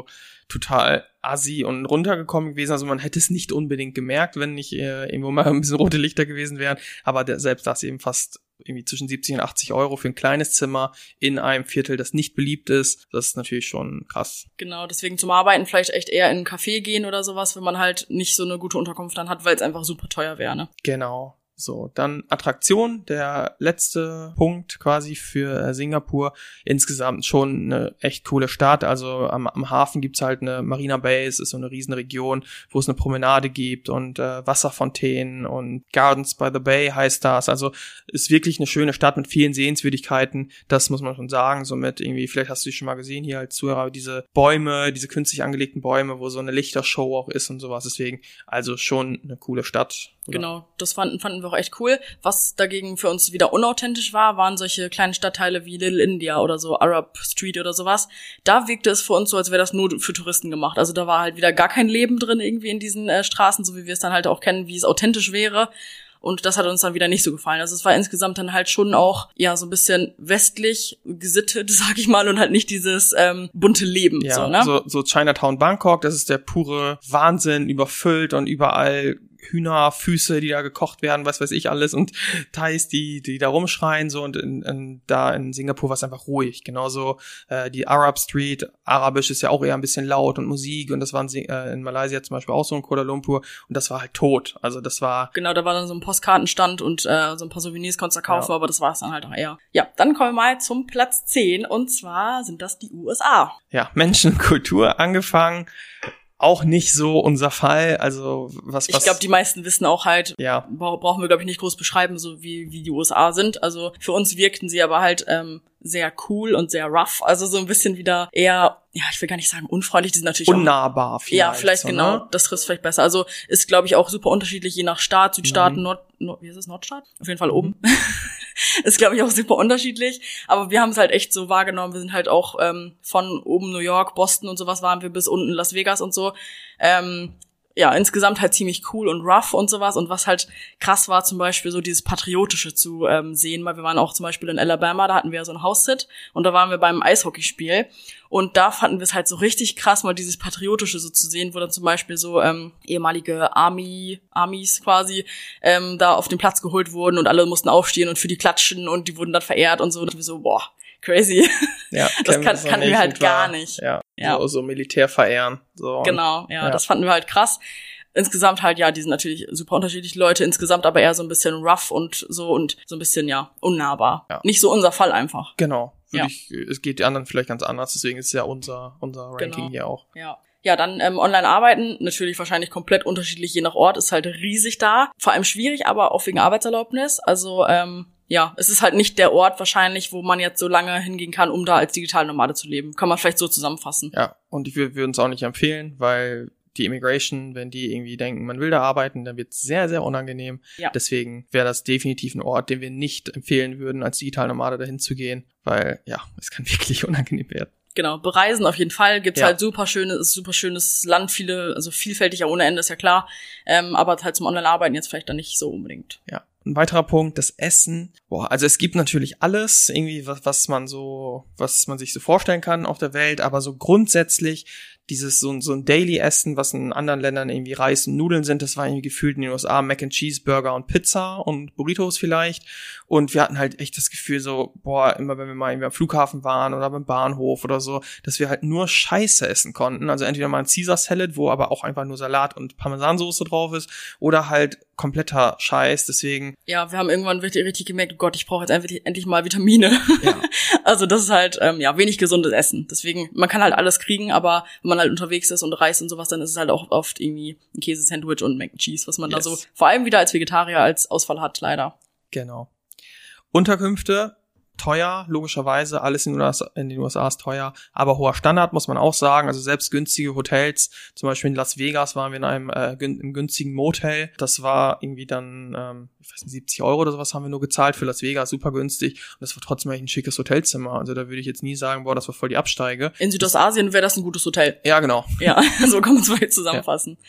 total assi und runtergekommen gewesen. Also man hätte es nicht unbedingt gemerkt, wenn nicht äh, irgendwo mal ein bisschen rote Lichter gewesen wären. Aber der, selbst das eben fast irgendwie zwischen siebzig und achtzig Euro für ein kleines Zimmer in einem Viertel, das nicht beliebt ist. Das ist natürlich schon krass. Genau, deswegen zum Arbeiten vielleicht echt eher in ein Café gehen oder sowas, wenn man halt nicht so eine gute Unterkunft dann hat, weil es einfach super teuer wäre, ne? Genau. So, dann Attraktion, der letzte Punkt quasi für äh, Singapur. Insgesamt schon eine echt coole Stadt. Also am, am Hafen gibt's halt eine Marina Bay, es ist so eine Riesenregion, wo es eine Promenade gibt und äh, Wasserfontänen und Gardens by the Bay heißt das. Also ist wirklich eine schöne Stadt mit vielen Sehenswürdigkeiten. Das muss man schon sagen. Somit irgendwie, vielleicht hast du die schon mal gesehen hier als Zuhörer, diese Bäume, diese künstlich angelegten Bäume, wo so eine Lichtershow auch ist und sowas. Deswegen also schon eine coole Stadt. Oder? Genau, das fanden, fanden wir auch echt cool. Was dagegen für uns wieder unauthentisch war, waren solche kleinen Stadtteile wie Little India oder so, Arab Street oder sowas. Da wirkte es für uns so, als wäre das nur für Touristen gemacht. Also da war halt wieder gar kein Leben drin irgendwie in diesen äh, Straßen, so wie wir es dann halt auch kennen, wie es authentisch wäre. Und das hat uns dann wieder nicht so gefallen. Also es war insgesamt dann halt schon auch, ja, so ein bisschen westlich gesittet, sag ich mal, und halt nicht dieses ähm, bunte Leben. Ja, so, ne? so, so Chinatown Bangkok, das ist der pure Wahnsinn, überfüllt und überall Hühnerfüße, die da gekocht werden, was weiß ich alles, und Thais, die die da rumschreien, so, und in, in, da in Singapur war es einfach ruhig. Genauso äh, die Arab Street, Arabisch ist ja auch eher ein bisschen laut und Musik, und das war in, äh, in Malaysia zum Beispiel auch so in Kuala Lumpur, und das war halt tot. Also das war... Genau, da war dann so ein Postkartenstand und äh, so ein paar Souvenirs konntest du kaufen, ja. Aber das war es dann halt auch eher. Ja, dann kommen wir mal zum Platz zehn, und zwar sind das die U S A. Ja, Menschen und Kultur angefangen. Auch nicht so unser Fall, also was was ich glaube, die meisten wissen auch halt, ja, brauchen wir, glaube ich, nicht groß beschreiben, so wie wie die U S A sind. Also für uns wirkten sie aber halt ähm, sehr cool und sehr rough, also so ein bisschen wieder eher, ja, ich will gar nicht sagen unfreundlich, die sind natürlich unnahbar auch, vielleicht. Ja, vielleicht so, genau, ne? Das trifft vielleicht besser. Also ist, glaube ich, auch super unterschiedlich, je nach Staat, Südstaaten, mhm. Nord, Nord, wie ist es, Nordstaat? Auf jeden Fall oben. Mhm. Ist, glaube ich, auch super unterschiedlich, aber wir haben es halt echt so wahrgenommen, wir sind halt auch ähm, von oben New York, Boston und sowas waren wir bis unten Las Vegas und so, ähm, ja, insgesamt halt ziemlich cool und rough und sowas, und was halt krass war, zum Beispiel so dieses Patriotische zu ähm, sehen, weil wir waren auch zum Beispiel in Alabama, da hatten wir ja so ein House-Sit, und da waren wir beim Eishockeyspiel, und da fanden wir es halt so richtig krass, mal dieses Patriotische so zu sehen, wo dann zum Beispiel so ähm, ehemalige Army, Armies quasi ähm, da auf den Platz geholt wurden, und alle mussten aufstehen und für die klatschen, und die wurden dann verehrt und so, und wir so, boah, crazy. Ja, das kann, kannten wir halt gar nicht. Ja, ja. So, so Militär verehren. So. Genau, ja, ja, das fanden wir halt krass. Insgesamt halt, ja, die sind natürlich super unterschiedliche Leute, insgesamt aber eher so ein bisschen rough und so und so ein bisschen, ja, unnahbar. Ja. Nicht so unser Fall einfach. Genau. Ja. Ich, es geht die anderen vielleicht ganz anders, deswegen ist es ja unser, unser Ranking genau. hier auch. Ja. Ja, dann ähm, online arbeiten, natürlich wahrscheinlich komplett unterschiedlich, je nach Ort, ist halt riesig da. Vor allem schwierig, aber auch wegen Arbeitserlaubnis. Also, ähm, ja, es ist halt nicht der Ort wahrscheinlich, wo man jetzt so lange hingehen kann, um da als Digitalnomade zu leben. Kann man vielleicht so zusammenfassen. Ja, und ich würde es auch nicht empfehlen, weil die Immigration, wenn die irgendwie denken, man will da arbeiten, dann wird es sehr, sehr unangenehm. Ja. Deswegen wäre das definitiv ein Ort, den wir nicht empfehlen würden, als Digitalnomade dahin zu gehen, weil, ja, es kann wirklich unangenehm werden. Genau, bereisen auf jeden Fall, gibt's ja. halt super schönes, super schönes Land, viele, also vielfältiger ohne Ende, ist ja klar, ähm, aber halt zum Online-Arbeiten jetzt vielleicht dann nicht so unbedingt. Ja, ein weiterer Punkt, das Essen. Boah, also es gibt natürlich alles, irgendwie, was, was man so, was man sich so vorstellen kann auf der Welt, aber so grundsätzlich dieses, so, so ein Daily-Essen, was in anderen Ländern irgendwie Reis und Nudeln sind, das war irgendwie gefühlt in den U S A Mac and Cheese, Burger und Pizza und Burritos vielleicht. Und wir hatten halt echt das Gefühl so, boah, immer wenn wir mal irgendwie am Flughafen waren oder beim Bahnhof oder so, dass wir halt nur Scheiße essen konnten. Also entweder mal ein Caesar Salad, wo aber auch einfach nur Salat und Parmesansoße drauf ist, oder halt kompletter Scheiß, deswegen. Ja, wir haben irgendwann richtig, richtig gemerkt, oh Gott, ich brauche jetzt einfach endlich mal Vitamine. Ja. Also das ist halt, ähm, ja, wenig gesundes Essen. Deswegen, man kann halt alles kriegen, aber wenn man halt unterwegs ist und Reis und sowas, dann ist es halt auch oft irgendwie ein Käsesandwich und Mac and Cheese, was man yes. da so, vor allem wieder als Vegetarier, als Ausfall hat, leider. Genau. Unterkünfte, teuer, logischerweise, alles in den U S A ist teuer, aber hoher Standard, muss man auch sagen, also selbst günstige Hotels, zum Beispiel in Las Vegas waren wir in einem äh, gün- im günstigen Motel, das war irgendwie dann, ähm, ich weiß nicht, siebzig Euro oder sowas haben wir nur gezahlt für Las Vegas, super günstig, und das war trotzdem eigentlich ein schickes Hotelzimmer, also da würde ich jetzt nie sagen, boah, das war voll die Absteige. In Südostasien wäre das ein gutes Hotel. Ja, genau. Ja, so kann man es vielleicht zusammenfassen.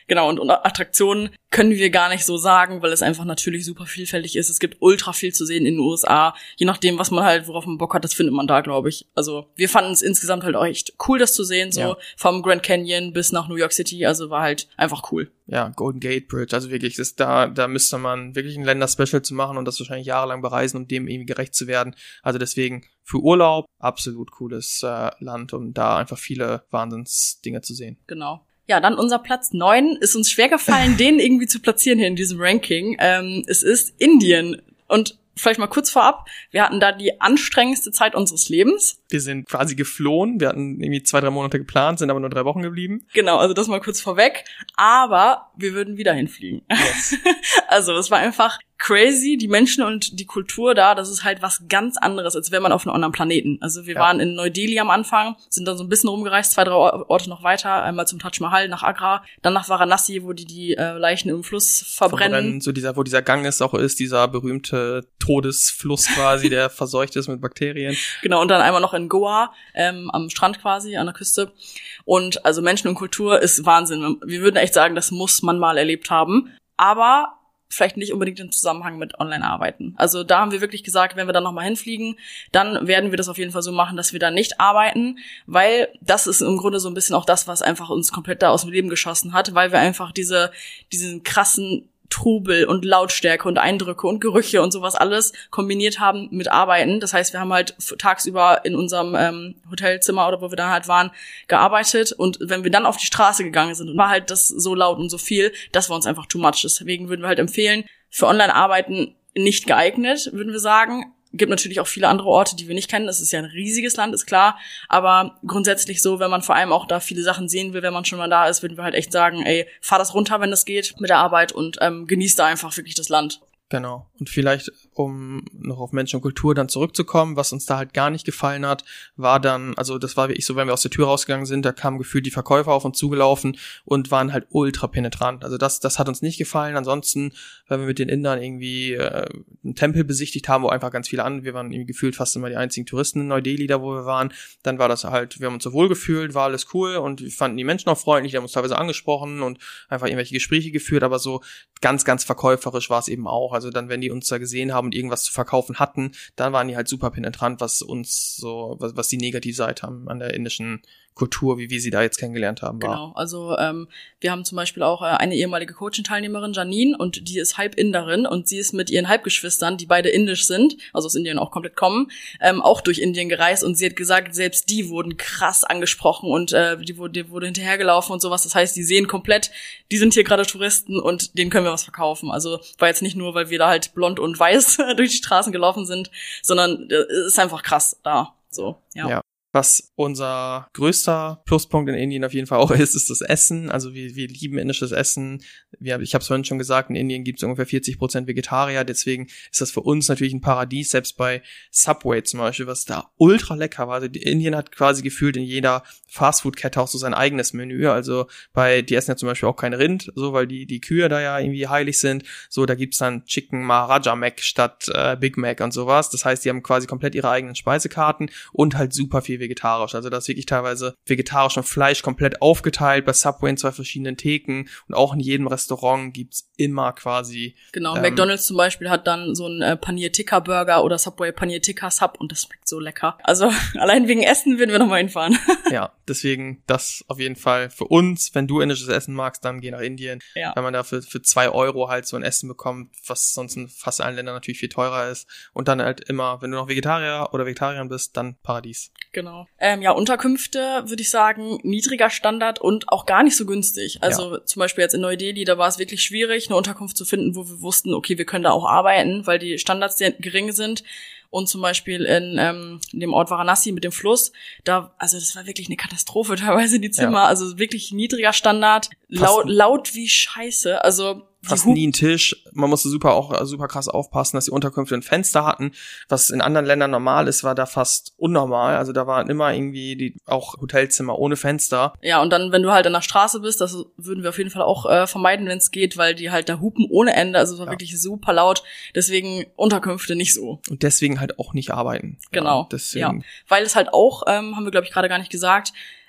Genau, und, und Attraktionen können wir gar nicht so sagen, weil es einfach natürlich super vielfältig ist. Es gibt ultra viel zu sehen in den U S A. Je nachdem, was man halt, worauf man Bock hat, das findet man da, glaube ich. Also wir fanden es insgesamt halt auch echt cool, das zu sehen, so ja. vom Grand Canyon bis nach New York City. Also war halt einfach cool. Ja, Golden Gate Bridge, also wirklich, ist da, da müsste man wirklich ein Länderspecial zu machen und das wahrscheinlich jahrelang bereisen, um dem irgendwie gerecht zu werden. Also deswegen für Urlaub absolut cooles äh, Land, um da einfach viele Wahnsinnsdinge zu sehen. Genau. Ja, dann unser Platz neun. Ist uns schwer gefallen, den irgendwie zu platzieren hier in diesem Ranking. Ähm, es ist Indien. Und vielleicht mal kurz vorab, wir hatten da die anstrengendste Zeit unseres Lebens. Wir sind quasi geflohen. Wir hatten irgendwie zwei, drei Monate geplant, sind aber nur drei Wochen geblieben. Genau, also das mal kurz vorweg. Aber wir würden wieder hinfliegen. Yes. Also es war einfach crazy, die Menschen und die Kultur da, das ist halt was ganz anderes, als wäre man auf einem anderen Planeten. Also wir ja. waren in Neu-Delhi am Anfang, sind dann so ein bisschen rumgereist, zwei, drei Orte noch weiter, einmal zum Taj Mahal, nach Agra, dann nach Varanasi, wo die die äh, Leichen im Fluss verbrennen. verbrennen. So dieser, wo dieser Gang ist, auch ist, dieser berühmte Todesfluss quasi, der verseucht ist mit Bakterien. Genau, und dann einmal noch in Goa, ähm, am Strand quasi, an der Küste. Und also Menschen und Kultur ist Wahnsinn. Wir würden echt sagen, das muss man mal erlebt haben. Aber vielleicht nicht unbedingt im Zusammenhang mit Online-Arbeiten. Also da haben wir wirklich gesagt, wenn wir dann nochmal hinfliegen, dann werden wir das auf jeden Fall so machen, dass wir da nicht arbeiten, weil das ist im Grunde so ein bisschen auch das, was einfach uns komplett da aus dem Leben geschossen hat, weil wir einfach diese diesen krassen Trubel und Lautstärke und Eindrücke und Gerüche und sowas alles kombiniert haben mit Arbeiten. Das heißt, wir haben halt tagsüber in unserem ähm, Hotelzimmer oder wo wir dann halt waren, gearbeitet. Und wenn wir dann auf die Straße gegangen sind, war halt das so laut und so viel, das war uns einfach too much. Deswegen würden wir halt empfehlen, für Online-Arbeiten nicht geeignet, würden wir sagen. Gibt natürlich auch viele andere Orte, die wir nicht kennen. Das ist ja ein riesiges Land, ist klar. Aber grundsätzlich so, wenn man vor allem auch da viele Sachen sehen will, wenn man schon mal da ist, würden wir halt echt sagen, ey, fahr das runter, wenn das geht, mit der Arbeit und ähm, genieß da einfach wirklich das Land. Genau. Und vielleicht, um noch auf Menschen und Kultur dann zurückzukommen, was uns da halt gar nicht gefallen hat, war dann, also das war wirklich so, wenn wir aus der Tür rausgegangen sind, da kamen gefühlt die Verkäufer auf uns zugelaufen und waren halt ultra penetrant. Also das das hat uns nicht gefallen. Ansonsten, wenn wir mit den Indern irgendwie äh, einen Tempel besichtigt haben, wo einfach ganz viele an, wir waren irgendwie gefühlt fast immer die einzigen Touristen in Neu-Delhi, da wo wir waren, dann war das halt, wir haben uns so wohl gefühlt, war alles cool und wir fanden die Menschen auch freundlich, die haben uns teilweise angesprochen und einfach irgendwelche Gespräche geführt, aber so ganz, ganz verkäuferisch war es eben auch. Also dann, wenn die uns da gesehen haben und irgendwas zu verkaufen hatten, dann waren die halt super penetrant, was uns so, was, was die Negativseite haben an der indischen Kultur, wie wir sie da jetzt kennengelernt haben, war. Genau, also ähm, wir haben zum Beispiel auch äh, eine ehemalige Coaching-Teilnehmerin, Janine, und die ist halb Inderin und sie ist mit ihren Halbgeschwistern, die beide indisch sind, also aus Indien auch komplett kommen, ähm, auch durch Indien gereist und sie hat gesagt, selbst die wurden krass angesprochen und äh, die wurde, die wurde hinterhergelaufen und sowas. Das heißt, die sehen komplett, die sind hier gerade Touristen und denen können wir was verkaufen. Also war jetzt nicht nur, weil wir da halt blond und weiß durch die Straßen gelaufen sind, sondern es äh, ist einfach krass da. So, ja. ja. Was unser größter Pluspunkt in Indien auf jeden Fall auch ist, ist das Essen. Also wir, wir lieben indisches Essen. Wir, ich habe es vorhin schon gesagt, in Indien gibt es ungefähr vierzig Prozent Vegetarier. Deswegen ist das für uns natürlich ein Paradies, selbst bei Subway zum Beispiel, was da ultra lecker war. Also Indien hat quasi gefühlt in jeder Fastfood-Kette auch so sein eigenes Menü. Also bei, die essen ja zum Beispiel auch kein Rind, so weil die die Kühe da ja irgendwie heilig sind. So, da gibt's dann Chicken Maharaja Mac statt äh, Big Mac und sowas. Das heißt, die haben quasi komplett ihre eigenen Speisekarten und halt super viel vegetarisch. Also da ist wirklich teilweise vegetarisch und Fleisch komplett aufgeteilt, bei Subway in zwei verschiedenen Theken und auch in jedem Restaurant gibt's immer quasi... Genau, ähm, McDonald's zum Beispiel hat dann so einen äh, Paneer-Tikka-Burger oder Subway Paneer-Tikka-Sub und das schmeckt so lecker. Also allein wegen Essen würden wir nochmal hinfahren. Ja, deswegen das auf jeden Fall für uns. Wenn du indisches Essen magst, dann geh nach Indien. Ja. Weil man da für, für zwei Euro halt so ein Essen bekommt, was sonst in fast allen Ländern natürlich viel teurer ist. Und dann halt immer, wenn du noch Vegetarier oder Vegetarierin bist, dann Paradies. Genau. Ähm, ja, Unterkünfte, würde ich sagen, niedriger Standard und auch gar nicht so günstig. Also ja. Zum Beispiel jetzt in Neu-Delhi, da war es wirklich schwierig, eine Unterkunft zu finden, wo wir wussten, okay, wir können da auch arbeiten, weil die Standards sehr gering sind. Und zum Beispiel in, ähm, in dem Ort Varanasi mit dem Fluss, da, also das war wirklich eine Katastrophe teilweise, die Zimmer, ja. Also wirklich niedriger Standard, laut, laut wie Scheiße, also fast nie einen Tisch. Man musste super auch super krass aufpassen, dass die Unterkünfte ein Fenster hatten. Was in anderen Ländern normal ist, war da fast unnormal. Also da waren immer irgendwie die auch Hotelzimmer ohne Fenster. Ja, und dann, wenn du halt an der Straße bist, das würden wir auf jeden Fall auch äh, vermeiden, wenn es geht, weil die halt da hupen ohne Ende. Also es war ja. wirklich super laut. Deswegen Unterkünfte nicht so. Und deswegen halt auch nicht arbeiten. Genau. Ja, deswegen. Ja. Weil es halt auch, ähm, haben wir glaube ich gerade gar nicht gesagt,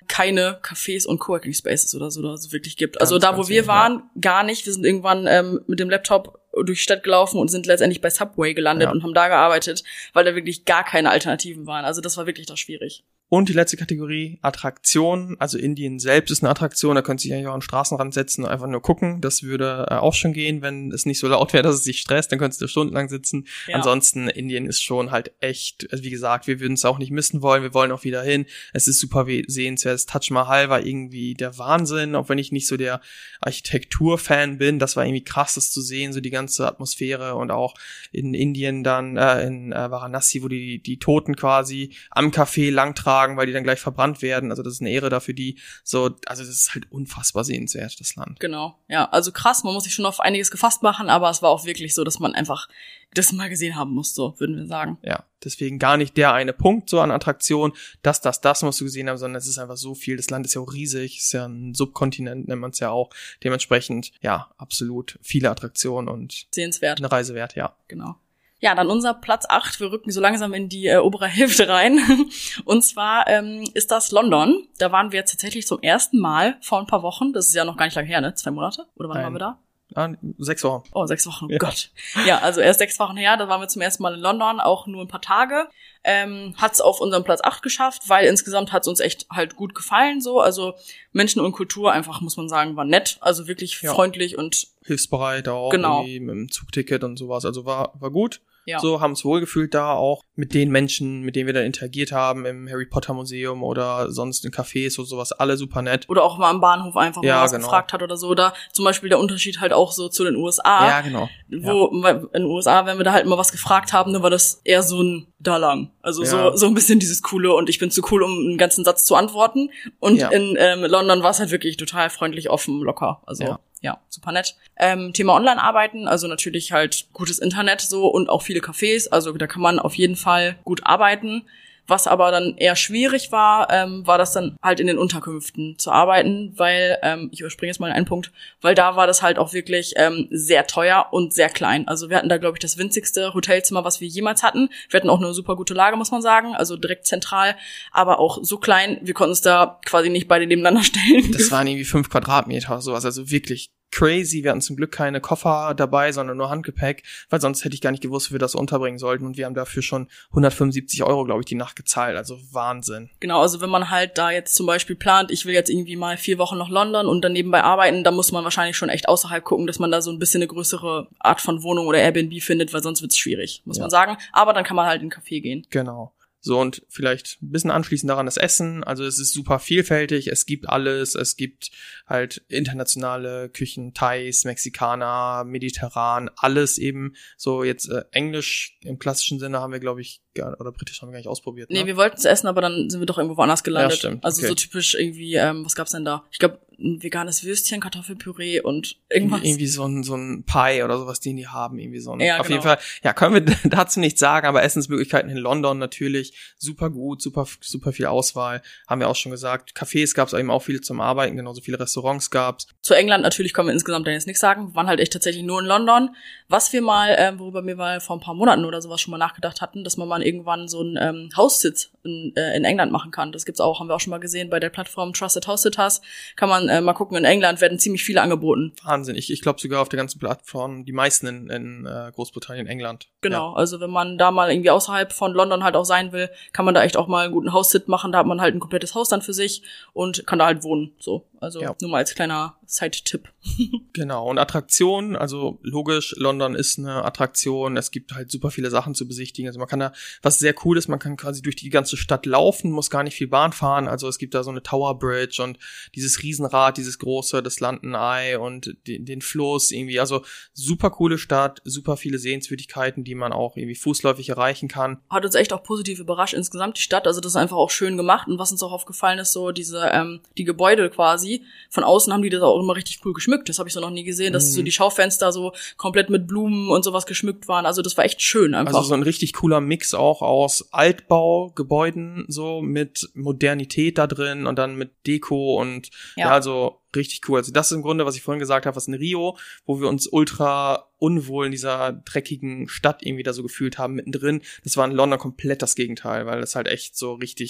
keine Cafés und Coworking Spaces oder so, oder so wirklich gibt. Also Ganz, da, wo ganz wir wenig, waren, ja. gar nicht. Wir sind irgendwann ähm, mit dem Laptop durch die Stadt gelaufen und sind letztendlich bei Subway gelandet Ja. und haben da gearbeitet, weil da wirklich gar keine Alternativen waren. Also das war wirklich da schwierig. Und die letzte Kategorie, Attraktion. Also Indien selbst ist eine Attraktion, da könnt ihr sich eigentlich auch an den Straßenrand setzen und einfach nur gucken. Das würde äh, auch schon gehen, wenn es nicht so laut wäre, dass es sich stresst, dann könntest du stundenlang sitzen. Ja. Ansonsten, Indien ist schon halt echt, also wie gesagt, wir würden es auch nicht missen wollen, wir wollen auch wieder hin. Es ist super we- sehenswert. Das Taj Mahal war irgendwie der Wahnsinn, auch wenn ich nicht so der Architektur-Fan bin. Das war irgendwie krass, das zu sehen, so die ganze Atmosphäre, und auch in Indien dann, äh, in äh, Varanasi, wo die die Toten quasi am Café langtragen, weil die dann gleich verbrannt werden. Also das ist eine Ehre dafür, die so, also das ist halt unfassbar sehenswert, das Land. Genau, ja, also krass, man muss sich schon auf einiges gefasst machen, aber es war auch wirklich so, dass man einfach das mal gesehen haben muss, so würden wir sagen. Ja, deswegen gar nicht der eine Punkt so an Attraktion, das, das, das musst du gesehen haben, sondern es ist einfach so viel. Das Land ist ja auch riesig, ist ja ein Subkontinent, nennt man es ja auch. Dementsprechend, ja, absolut viele Attraktionen und Sehenswert. eine Reise wert, ja. Genau. Ja, dann unser Platz acht. Wir rücken so langsam in die äh, obere Hälfte rein. Und zwar ähm, ist das London. Da waren wir jetzt tatsächlich zum ersten Mal vor ein paar Wochen. Das ist ja noch gar nicht lange her, ne? Zwei Monate? Oder wann Nein. waren wir da? Ah, sechs Wochen. Oh, sechs Wochen, oh Ja. Gott. Ja, also erst sechs Wochen her, da waren wir zum ersten Mal in London, auch nur ein paar Tage. Ähm, hat's auf unseren Platz acht geschafft, weil insgesamt hat's uns echt halt gut gefallen so. Also Menschen und Kultur einfach, muss man sagen, war nett. Also wirklich Ja. freundlich und Hilfsbereit auch, Genau. irgendwie mit dem Zugticket und sowas. Also war war gut. ja. So, haben uns wohlgefühlt da auch mit den Menschen, mit denen wir dann interagiert haben, im Harry Potter Museum oder sonst in Cafés oder sowas, alle super nett. Oder auch mal am Bahnhof einfach Ja, mal was genau. gefragt hat oder so. Oder zum Beispiel der Unterschied halt auch so zu den U S A. Ja, genau. Wo weil in den U S A, wenn wir da halt mal was gefragt haben, dann war das eher so ein da lang. Also Ja. so so ein bisschen dieses coole und ich bin zu cool, um einen ganzen Satz zu antworten. Und Ja. in ähm, London war es halt wirklich total freundlich, offen, locker. Also Ja. ja, super nett. Ähm, Thema Online-Arbeiten, also natürlich halt gutes Internet so und auch viele Cafés. Also da kann man auf jeden Fall gut arbeiten. Was aber dann eher schwierig war, ähm, war das dann halt in den Unterkünften zu arbeiten, weil, ähm, ich überspringe jetzt mal einen Punkt, weil da war das halt auch wirklich ähm, sehr teuer und sehr klein. Also wir hatten da, glaube ich, das winzigste Hotelzimmer, was wir jemals hatten. Wir hatten auch eine super gute Lage, muss man sagen, also direkt zentral, aber auch so klein, wir konnten es da quasi nicht beide nebeneinander stellen. Das waren irgendwie fünf Quadratmeter oder sowas, also wirklich crazy. Wir hatten zum Glück keine Koffer dabei, sondern nur Handgepäck, weil sonst hätte ich gar nicht gewusst, wie wir das unterbringen sollten. Und wir haben dafür schon hundertfünfundsiebzig Euro, glaube ich, die Nacht gezahlt. Also Wahnsinn. Genau, also wenn man halt da jetzt zum Beispiel plant, ich will jetzt irgendwie mal vier Wochen nach London und dann nebenbei arbeiten, dann muss man wahrscheinlich schon echt außerhalb gucken, dass man da so ein bisschen eine größere Art von Wohnung oder Airbnb findet, weil sonst wird's schwierig, muss Ja. man sagen. Aber dann kann man halt in einen Café gehen. Genau. So, und vielleicht ein bisschen anschließend daran das Essen. Also es ist super vielfältig, es gibt alles, es gibt halt internationale Küchen, Thais, Mexikaner, mediterran, alles eben. So jetzt äh, Englisch im klassischen Sinne haben wir, glaube ich, gar, oder Britisch haben wir gar nicht ausprobiert. Ne? Nee, wir wollten es essen, aber dann sind wir doch irgendwo woanders gelandet. Ja, stimmt. Also Okay. so typisch irgendwie, ähm, was gab's denn da? Ich glaube, ein veganes Würstchen, Kartoffelpüree und irgendwas. Irgendwie, irgendwie so ein so ein Pie oder sowas, den die haben, irgendwie so ein. Ja, Auf genau. jeden Fall, ja, können wir dazu nichts sagen, aber Essensmöglichkeiten in London natürlich super gut, super super viel Auswahl, haben wir auch schon gesagt. Cafés gab's eben auch viele zum Arbeiten, genauso viele Restaurants gab's. Zu England natürlich können wir insgesamt dann jetzt nichts sagen. Wir waren halt echt tatsächlich nur in London. Was wir mal, ähm, worüber wir mal vor ein paar Monaten oder sowas schon mal nachgedacht hatten, dass man mal irgendwann so einen ähm, Haussitz in, äh, in England machen kann. Das gibt's auch, haben wir auch schon mal gesehen bei der Plattform Trusted House Sitters. Kann man äh, mal gucken, in England werden ziemlich viele angeboten. Wahnsinn, ich, ich glaube sogar auf der ganzen Plattform, die meisten in, in äh, Großbritannien, England. Genau, also wenn man da mal irgendwie außerhalb von London halt auch sein will, kann man da echt auch mal einen guten Haussit machen. Da hat man halt ein komplettes Haus dann für sich und kann da halt wohnen. So, also Ja. nur mal als kleiner Side-Tipp. Genau, und Attraktionen, also logisch, London ist eine Attraktion, es gibt halt super viele Sachen zu besichtigen, also man kann da, was sehr cool ist, man kann quasi durch die ganze Stadt laufen, muss gar nicht viel Bahn fahren, also es gibt da so eine Tower Bridge und dieses Riesenrad, dieses große, das London Eye und den, den Fluss irgendwie, also super coole Stadt, super viele Sehenswürdigkeiten, die man auch irgendwie fußläufig erreichen kann. Hat uns echt auch positiv überrascht insgesamt die Stadt, also das ist einfach auch schön gemacht und was uns auch aufgefallen ist, so diese, ähm, die Gebäude quasi, von außen haben die das auch immer richtig cool geschmückt, das habe ich so noch nie gesehen, dass Mhm. so die Schaufenster so komplett mit Blumen und sowas geschmückt waren, also das war echt schön einfach. Also so ein richtig cooler Mix auch aus Altbaugebäuden, so mit Modernität da drin und dann mit Deko und ja, Ja. also richtig cool. Also das ist im Grunde, was ich vorhin gesagt habe, was in Rio, wo wir uns ultra unwohl in dieser dreckigen Stadt irgendwie da so gefühlt haben, mittendrin. Das war in London komplett das Gegenteil, weil das halt echt so richtig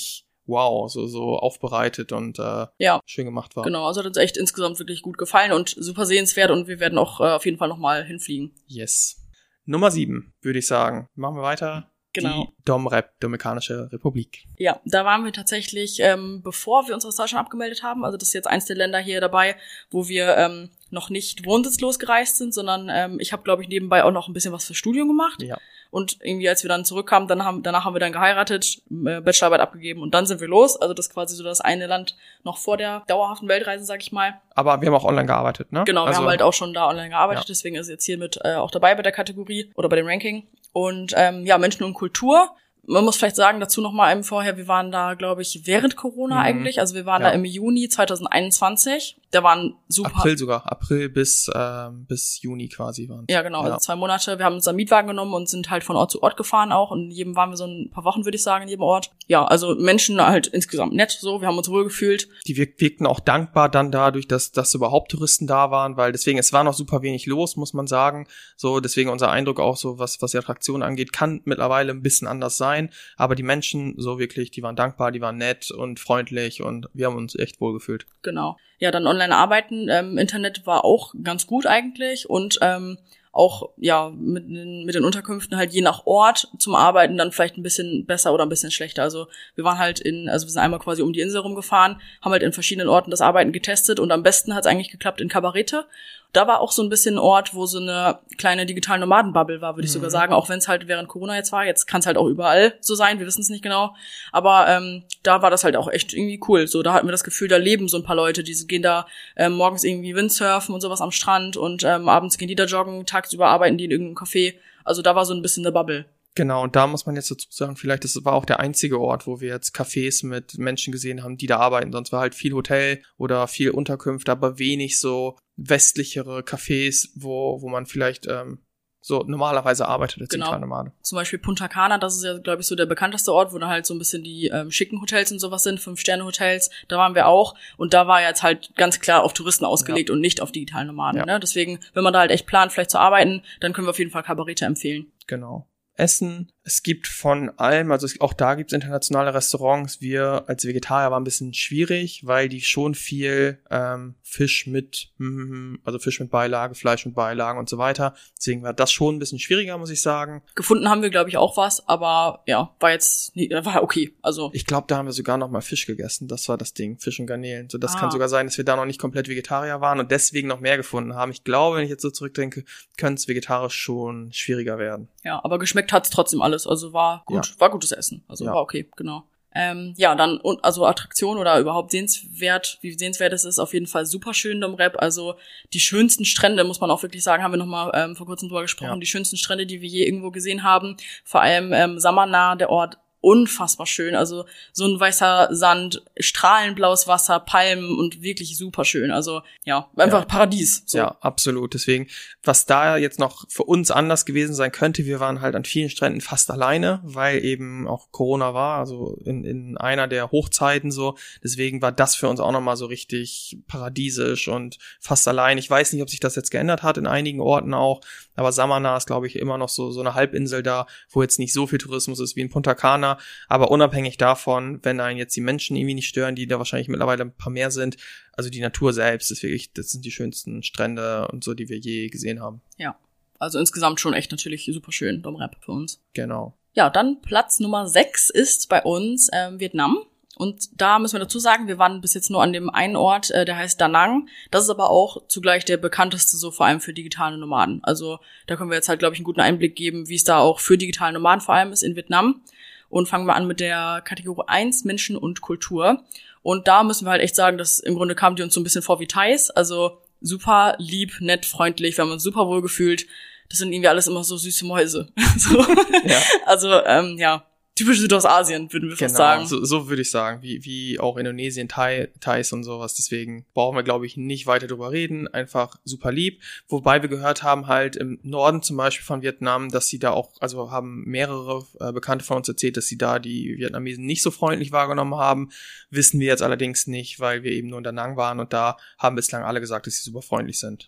wow, so, so aufbereitet und äh, ja. schön gemacht war. Genau, also hat uns echt insgesamt wirklich gut gefallen und super sehenswert und wir werden auch äh, auf jeden Fall nochmal hinfliegen. Yes. Nummer sieben, würde ich sagen. Machen wir weiter. Genau. Die Domrep, Dominikanische Republik. Ja, da waren wir tatsächlich, ähm, bevor wir uns aus Deutschland abgemeldet haben, also das ist jetzt eins der Länder hier dabei, wo wir ähm, noch nicht wohnsitzlos gereist sind, sondern ähm, ich habe, glaube ich, nebenbei auch noch ein bisschen was fürs Studium gemacht. Ja. Und irgendwie, als wir dann zurückkamen, dann haben, danach haben wir dann geheiratet, äh, Bachelorarbeit abgegeben und dann sind wir los. Also das ist quasi so das eine Land noch vor der dauerhaften Weltreise, sag ich mal. Aber wir haben auch online gearbeitet, ne? Genau, wir also, haben halt auch schon da online gearbeitet, ja. Deswegen ist jetzt hier mit äh, auch dabei bei der Kategorie oder bei dem Ranking. Und ähm, ja, Menschen und Kultur. Man muss vielleicht sagen, dazu noch mal einem vorher, wir waren da, glaube ich, während Corona mhm. eigentlich. Also wir waren ja. da im Juni zwanzig einundzwanzig. Da waren super... April sogar. April bis ähm, bis Juni quasi waren. Ja, genau. Ja. Also zwei Monate. Wir haben uns einen Mietwagen genommen und sind halt von Ort zu Ort gefahren auch. Und in jedem waren wir so ein paar Wochen, würde ich sagen, in jedem Ort. Ja, also Menschen halt insgesamt nett so. Wir haben uns wohl gefühlt. Die wirk- wirkten auch dankbar dann dadurch, dass, dass überhaupt Touristen da waren. Weil deswegen, es war noch super wenig los, muss man sagen. So, deswegen unser Eindruck auch so, was was die Attraktion angeht, kann mittlerweile ein bisschen anders sein. Aber die Menschen, so wirklich, die waren dankbar, die waren nett und freundlich und wir haben uns echt wohl gefühlt. Genau. Ja, dann online arbeiten. Ähm, Internet war auch ganz gut eigentlich und ähm, auch ja mit den, mit den Unterkünften halt je nach Ort zum Arbeiten dann vielleicht ein bisschen besser oder ein bisschen schlechter. Also wir waren halt in, also wir sind einmal quasi um die Insel rumgefahren, haben halt in verschiedenen Orten das Arbeiten getestet und am besten hat es eigentlich geklappt in Cabarete. Da war auch so ein bisschen ein Ort, wo so eine kleine digitale Nomadenbubble war, würde ich mhm. sogar sagen, auch wenn es halt während Corona jetzt war. Jetzt kann es halt auch überall so sein, wir wissen es nicht genau. Aber ähm, da war das halt auch echt irgendwie cool. So, da hatten wir das Gefühl, da leben so ein paar Leute, die gehen da ähm, morgens irgendwie Windsurfen und sowas am Strand und ähm, abends gehen die da joggen, tagsüber arbeiten die in irgendeinem Café. Also da war so ein bisschen eine Bubble. Genau, und da muss man jetzt dazu sagen, vielleicht, das war auch der einzige Ort, wo wir jetzt Cafés mit Menschen gesehen haben, die da arbeiten. Sonst war halt viel Hotel oder viel Unterkünfte, aber wenig so westlichere Cafés, wo wo man vielleicht ähm, so normalerweise arbeitet als genau. Digitalnomade. Zum Beispiel Punta Cana, das ist ja, glaube ich, so der bekannteste Ort, wo dann halt so ein bisschen die ähm, schicken Hotels und sowas sind, Fünf-Sterne-Hotels, da waren wir auch. Und da war jetzt halt ganz klar auf Touristen ausgelegt ja. und nicht auf digitalen Nomaden. Ja. Ne? Deswegen, wenn man da halt echt plant, vielleicht zu arbeiten, dann können wir auf jeden Fall Cabarete empfehlen. Genau. Essen. Es gibt von allem, also es, auch da gibt's internationale Restaurants. Wir als Vegetarier waren ein bisschen schwierig, weil die schon viel ähm, Fisch mit, also Fisch mit Beilage, Fleisch mit Beilagen und so weiter. Deswegen war das schon ein bisschen schwieriger, muss ich sagen. Gefunden haben wir, glaube ich, auch was, aber ja, war jetzt, nie, war okay. Also ich glaube, da haben wir sogar noch mal Fisch gegessen. Das war das Ding, Fisch und Garnelen. So, das ah. kann sogar sein, dass wir da noch nicht komplett Vegetarier waren und deswegen noch mehr gefunden haben. Ich glaube, wenn ich jetzt so zurückdenke, könnte es vegetarisch schon schwieriger werden. Ja, aber geschmeckt hat's trotzdem alles. Also war gut, ja. war gutes Essen. Also ja. war okay, genau. Ähm, ja, dann, also Attraktion oder überhaupt sehenswert, wie sehenswert es ist, auf jeden Fall super schön Domrep. Also die schönsten Strände, muss man auch wirklich sagen, haben wir nochmal ähm, vor kurzem drüber gesprochen, ja. die schönsten Strände, die wir je irgendwo gesehen haben. Vor allem ähm, Samana, der Ort, unfassbar schön. Also so ein weißer Sand, strahlenblaues Wasser, Palmen und wirklich super schön. Also ja, einfach ja. Paradies. So. Ja, absolut. Deswegen, was da jetzt noch für uns anders gewesen sein könnte, wir waren halt an vielen Stränden fast alleine, weil eben auch Corona war, also in, in einer der Hochzeiten so. Deswegen war das für uns auch nochmal so richtig paradiesisch und fast allein. Ich weiß nicht, ob sich das jetzt geändert hat, in einigen Orten auch, aber Samana ist, glaube ich, immer noch so so eine Halbinsel da, wo jetzt nicht so viel Tourismus ist wie in Punta Cana. Aber unabhängig davon, wenn einen jetzt die Menschen irgendwie nicht stören, die da wahrscheinlich mittlerweile ein paar mehr sind, also die Natur selbst ist wirklich, das sind die schönsten Strände und so, die wir je gesehen haben. Ja, also insgesamt schon echt natürlich super schön, Domrep für uns. Genau. Ja, dann Platz Nummer sechs ist bei uns ähm, Vietnam. Und da müssen wir dazu sagen, wir waren bis jetzt nur an dem einen Ort, äh, der heißt Da Nang. Das ist aber auch zugleich der bekannteste, so vor allem für digitale Nomaden. Also da können wir jetzt halt, glaube ich, einen guten Einblick geben, wie es da auch für digitale Nomaden vor allem ist in Vietnam. Und fangen wir an mit der Kategorie eins, Menschen und Kultur. Und da müssen wir halt echt sagen, dass im Grunde kamen die uns so ein bisschen vor wie Thais. Also super lieb, nett, freundlich. Wir haben uns super wohl gefühlt. Das sind irgendwie alles immer so süße Mäuse. so. ja. Also, ähm, ja. Typisch Südostasien, würden wir fast genau, sagen. So, so würde ich sagen, wie wie auch Indonesien, Thai, Thais und sowas. Deswegen brauchen wir, glaube ich, nicht weiter drüber reden. Einfach super lieb. Wobei wir gehört haben, halt im Norden zum Beispiel von Vietnam, dass sie da auch, also haben mehrere äh, Bekannte von uns erzählt, dass sie da die Vietnamesen nicht so freundlich wahrgenommen haben. Wissen wir jetzt allerdings nicht, weil wir eben nur in Da Nang waren und da haben bislang alle gesagt, dass sie super freundlich sind.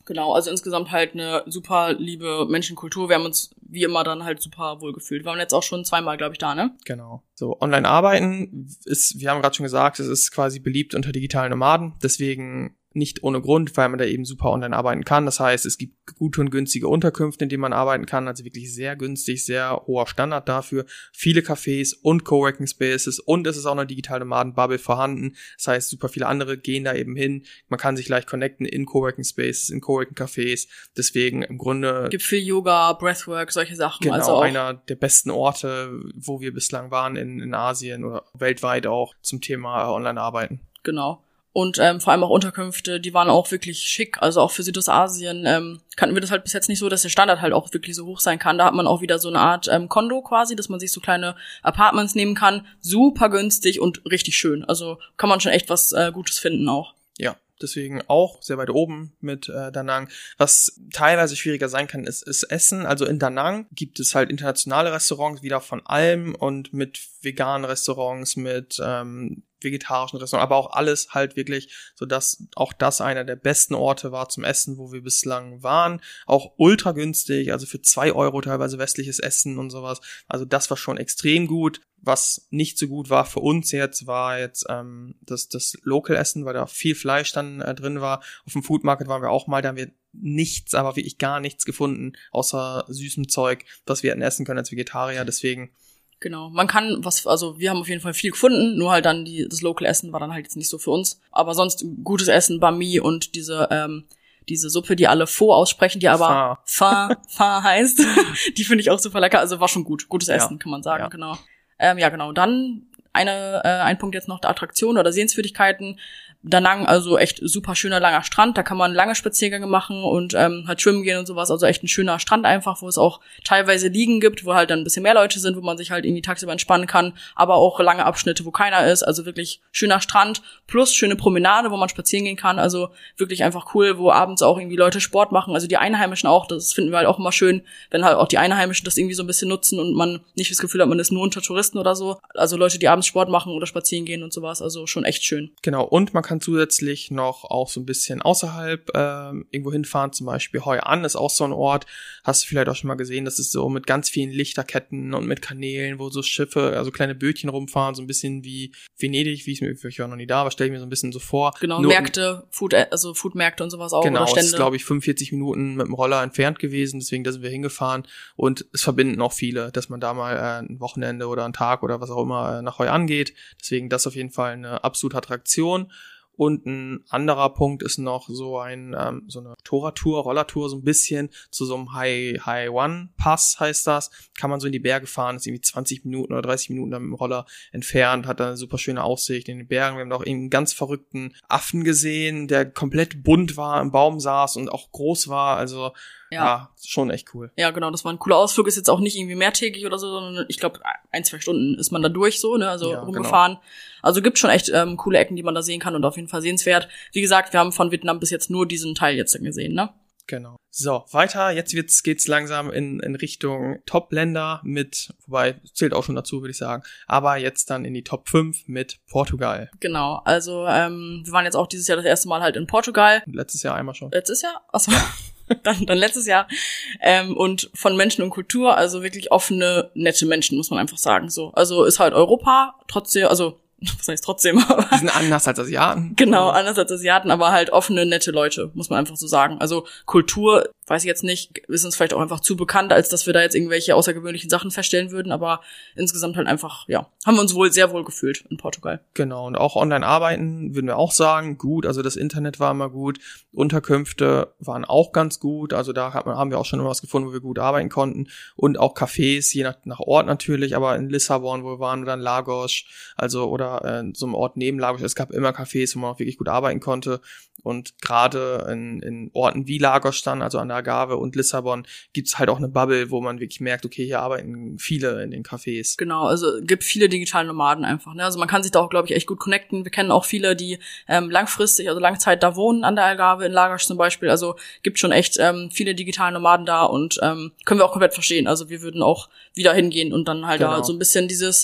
Genau, also insgesamt halt eine super liebe Menschenkultur. Wir haben uns wie immer dann halt super wohl gefühlt. Wir waren jetzt auch schon zweimal, glaube ich, da, ne? Genau. So, online arbeiten ist, wir haben gerade schon gesagt, es ist quasi beliebt unter digitalen Nomaden. Deswegen nicht ohne Grund, weil man da eben super online arbeiten kann. Das heißt, es gibt gute und günstige Unterkünfte, in denen man arbeiten kann. Also wirklich sehr günstig, sehr hoher Standard dafür. Viele Cafés und Coworking Spaces und es ist auch eine digitale Nomaden-Bubble vorhanden. Das heißt, super viele andere gehen da eben hin. Man kann sich leicht connecten in Coworking Spaces, in Coworking Cafés. Deswegen im Grunde gibt viel Yoga, Breathwork, solche Sachen. Genau, also auch einer der besten Orte, wo wir bislang waren in, in Asien oder weltweit auch zum Thema Online-Arbeiten. Genau. Und ähm, vor allem auch Unterkünfte, die waren auch wirklich schick. Also auch für Südostasien ähm, kannten wir das halt bis jetzt nicht so, dass der Standard halt auch wirklich so hoch sein kann. Da hat man auch wieder so eine Art ähm, Kondo quasi, dass man sich so kleine Apartments nehmen kann. Super günstig und richtig schön. Also kann man schon echt was äh, Gutes finden auch. Ja, deswegen auch sehr weit oben mit äh, Da Nang. Was teilweise schwieriger sein kann, ist, ist Essen. Also in Da Nang gibt es halt internationale Restaurants, wieder von allem und mit veganen Restaurants, mit ähm, vegetarischen Restaurants, aber auch alles halt wirklich, so dass auch das einer der besten Orte war zum Essen, wo wir bislang waren. Auch ultra günstig, also für zwei Euro teilweise westliches Essen und sowas. Also das war schon extrem gut. Was nicht so gut war für uns jetzt, war jetzt ähm, das, das Local-Essen, weil da viel Fleisch dann äh, drin war. Auf dem Food Market waren wir auch mal, da haben wir nichts, aber wirklich gar nichts gefunden, außer süßem Zeug, das wir hätten essen können als Vegetarier. Deswegen Genau, man kann was, also wir haben auf jeden Fall viel gefunden, nur halt dann die das Local-Essen war dann halt jetzt nicht so für uns. Aber sonst gutes Essen, Bami und diese ähm, diese Suppe, die alle Pho aussprechen, die aber Pho, Pho heißt, die finde ich auch super lecker. Also war schon gut, gutes Essen, ja, kann man sagen, ja. Genau. Ähm, ja, genau. Dann eine äh, ein Punkt jetzt noch der Attraktion oder Sehenswürdigkeiten. Da Nang, also echt super schöner langer Strand, da kann man lange Spaziergänge machen und ähm, halt schwimmen gehen und sowas, also echt ein schöner Strand einfach, wo es auch teilweise Liegen gibt, wo halt dann ein bisschen mehr Leute sind, wo man sich halt irgendwie tagsüber entspannen kann, aber auch lange Abschnitte, wo keiner ist, also wirklich schöner Strand plus schöne Promenade, wo man spazieren gehen kann, also wirklich einfach cool, wo abends auch irgendwie Leute Sport machen, also die Einheimischen auch, das finden wir halt auch immer schön, wenn halt auch die Einheimischen das irgendwie so ein bisschen nutzen und man nicht das Gefühl hat, man ist nur unter Touristen oder so, also Leute, die abends Sport machen oder spazieren gehen und sowas, also schon echt schön. Genau, und man kann zusätzlich noch auch so ein bisschen außerhalb ähm, irgendwo hinfahren, zum Beispiel Hoi An ist auch so ein Ort, hast du vielleicht auch schon mal gesehen, das ist so mit ganz vielen Lichterketten und mit Kanälen, wo so Schiffe, also kleine Bötchen rumfahren, so ein bisschen wie Venedig, wie ich mir, ich war noch nie da, aber stelle ich mir so ein bisschen so vor. Genau, Nur Märkte, Food, also Foodmärkte und sowas auch, genau, oder Stände. Genau, es ist glaube ich fünfundvierzig Minuten mit dem Roller entfernt gewesen, deswegen da sind wir hingefahren und es verbinden auch viele, dass man da mal äh, ein Wochenende oder einen Tag oder was auch immer äh, nach Hoi An geht, deswegen das auf jeden Fall eine absolute Attraktion. Und ein anderer Punkt ist noch so ein ähm, so eine Tora-Tour, Rollertour so ein bisschen zu so einem High High One Pass heißt das. Kann man so in die Berge fahren, ist irgendwie zwanzig Minuten oder dreißig Minuten dann mit dem Roller entfernt, hat da eine super schöne Aussicht in den Bergen. Wir haben auch einen ganz verrückten Affen gesehen, der komplett bunt war, im Baum saß und auch groß war, also ja. ja, schon echt cool. Ja, genau, das war ein cooler Ausflug, ist jetzt auch nicht irgendwie mehrtägig oder so, sondern ich glaube, ein, zwei Stunden ist man da durch so, ne, also ja, rumgefahren. Genau. Also gibt schon echt ähm, coole Ecken, die man da sehen kann und auf jeden Fall sehenswert. Wie gesagt, wir haben von Vietnam bis jetzt nur diesen Teil jetzt gesehen, ne? Genau. So, weiter, jetzt wird's, geht's langsam in, in Richtung Top-Länder mit, wobei, zählt auch schon dazu, würde ich sagen, aber jetzt dann in die Top fünf mit Portugal. Genau, also ähm, wir waren jetzt auch dieses Jahr das erste Mal halt in Portugal. Letztes Jahr einmal schon. Letztes Jahr? Achso. Dann, dann letztes Jahr. Ähm, und von Menschen und Kultur, also wirklich offene, nette Menschen, muss man einfach sagen. So, also ist halt Europa, trotzdem, also was heißt trotzdem? Die sind anders als Asiaten. Genau, anders als Asiaten, aber halt offene, nette Leute, muss man einfach so sagen. Also Kultur, weiß ich jetzt nicht, ist uns vielleicht auch einfach zu bekannt, als dass wir da jetzt irgendwelche außergewöhnlichen Sachen feststellen würden, aber insgesamt halt einfach, ja, haben wir uns wohl sehr wohl gefühlt in Portugal. Genau, und auch online arbeiten, würden wir auch sagen, gut, also das Internet war immer gut, Unterkünfte waren auch ganz gut, also da hat man, haben wir auch schon immer was gefunden, wo wir gut arbeiten konnten und auch Cafés, je nach, nach Ort natürlich, aber in Lissabon, wo wir waren, oder in Lagos, also oder äh, so einem Ort neben Lagos, es gab immer Cafés, wo man auch wirklich gut arbeiten konnte und gerade in, in Orten wie Lagos dann, also an der Algarve und Lissabon, gibt's halt auch eine Bubble, wo man wirklich merkt, okay, hier arbeiten viele in den Cafés. Genau, also gibt viele digitale Nomaden einfach, ne? Also man kann sich da auch, glaube ich, echt gut connecten. Wir kennen auch viele, die ähm, langfristig, also Langzeit da wohnen an der Algarve, in Lagos zum Beispiel. Also gibt schon echt ähm, viele digitale Nomaden da und ähm, können wir auch komplett verstehen. Also wir würden auch wieder hingehen und dann halt genau. da so ein bisschen dieses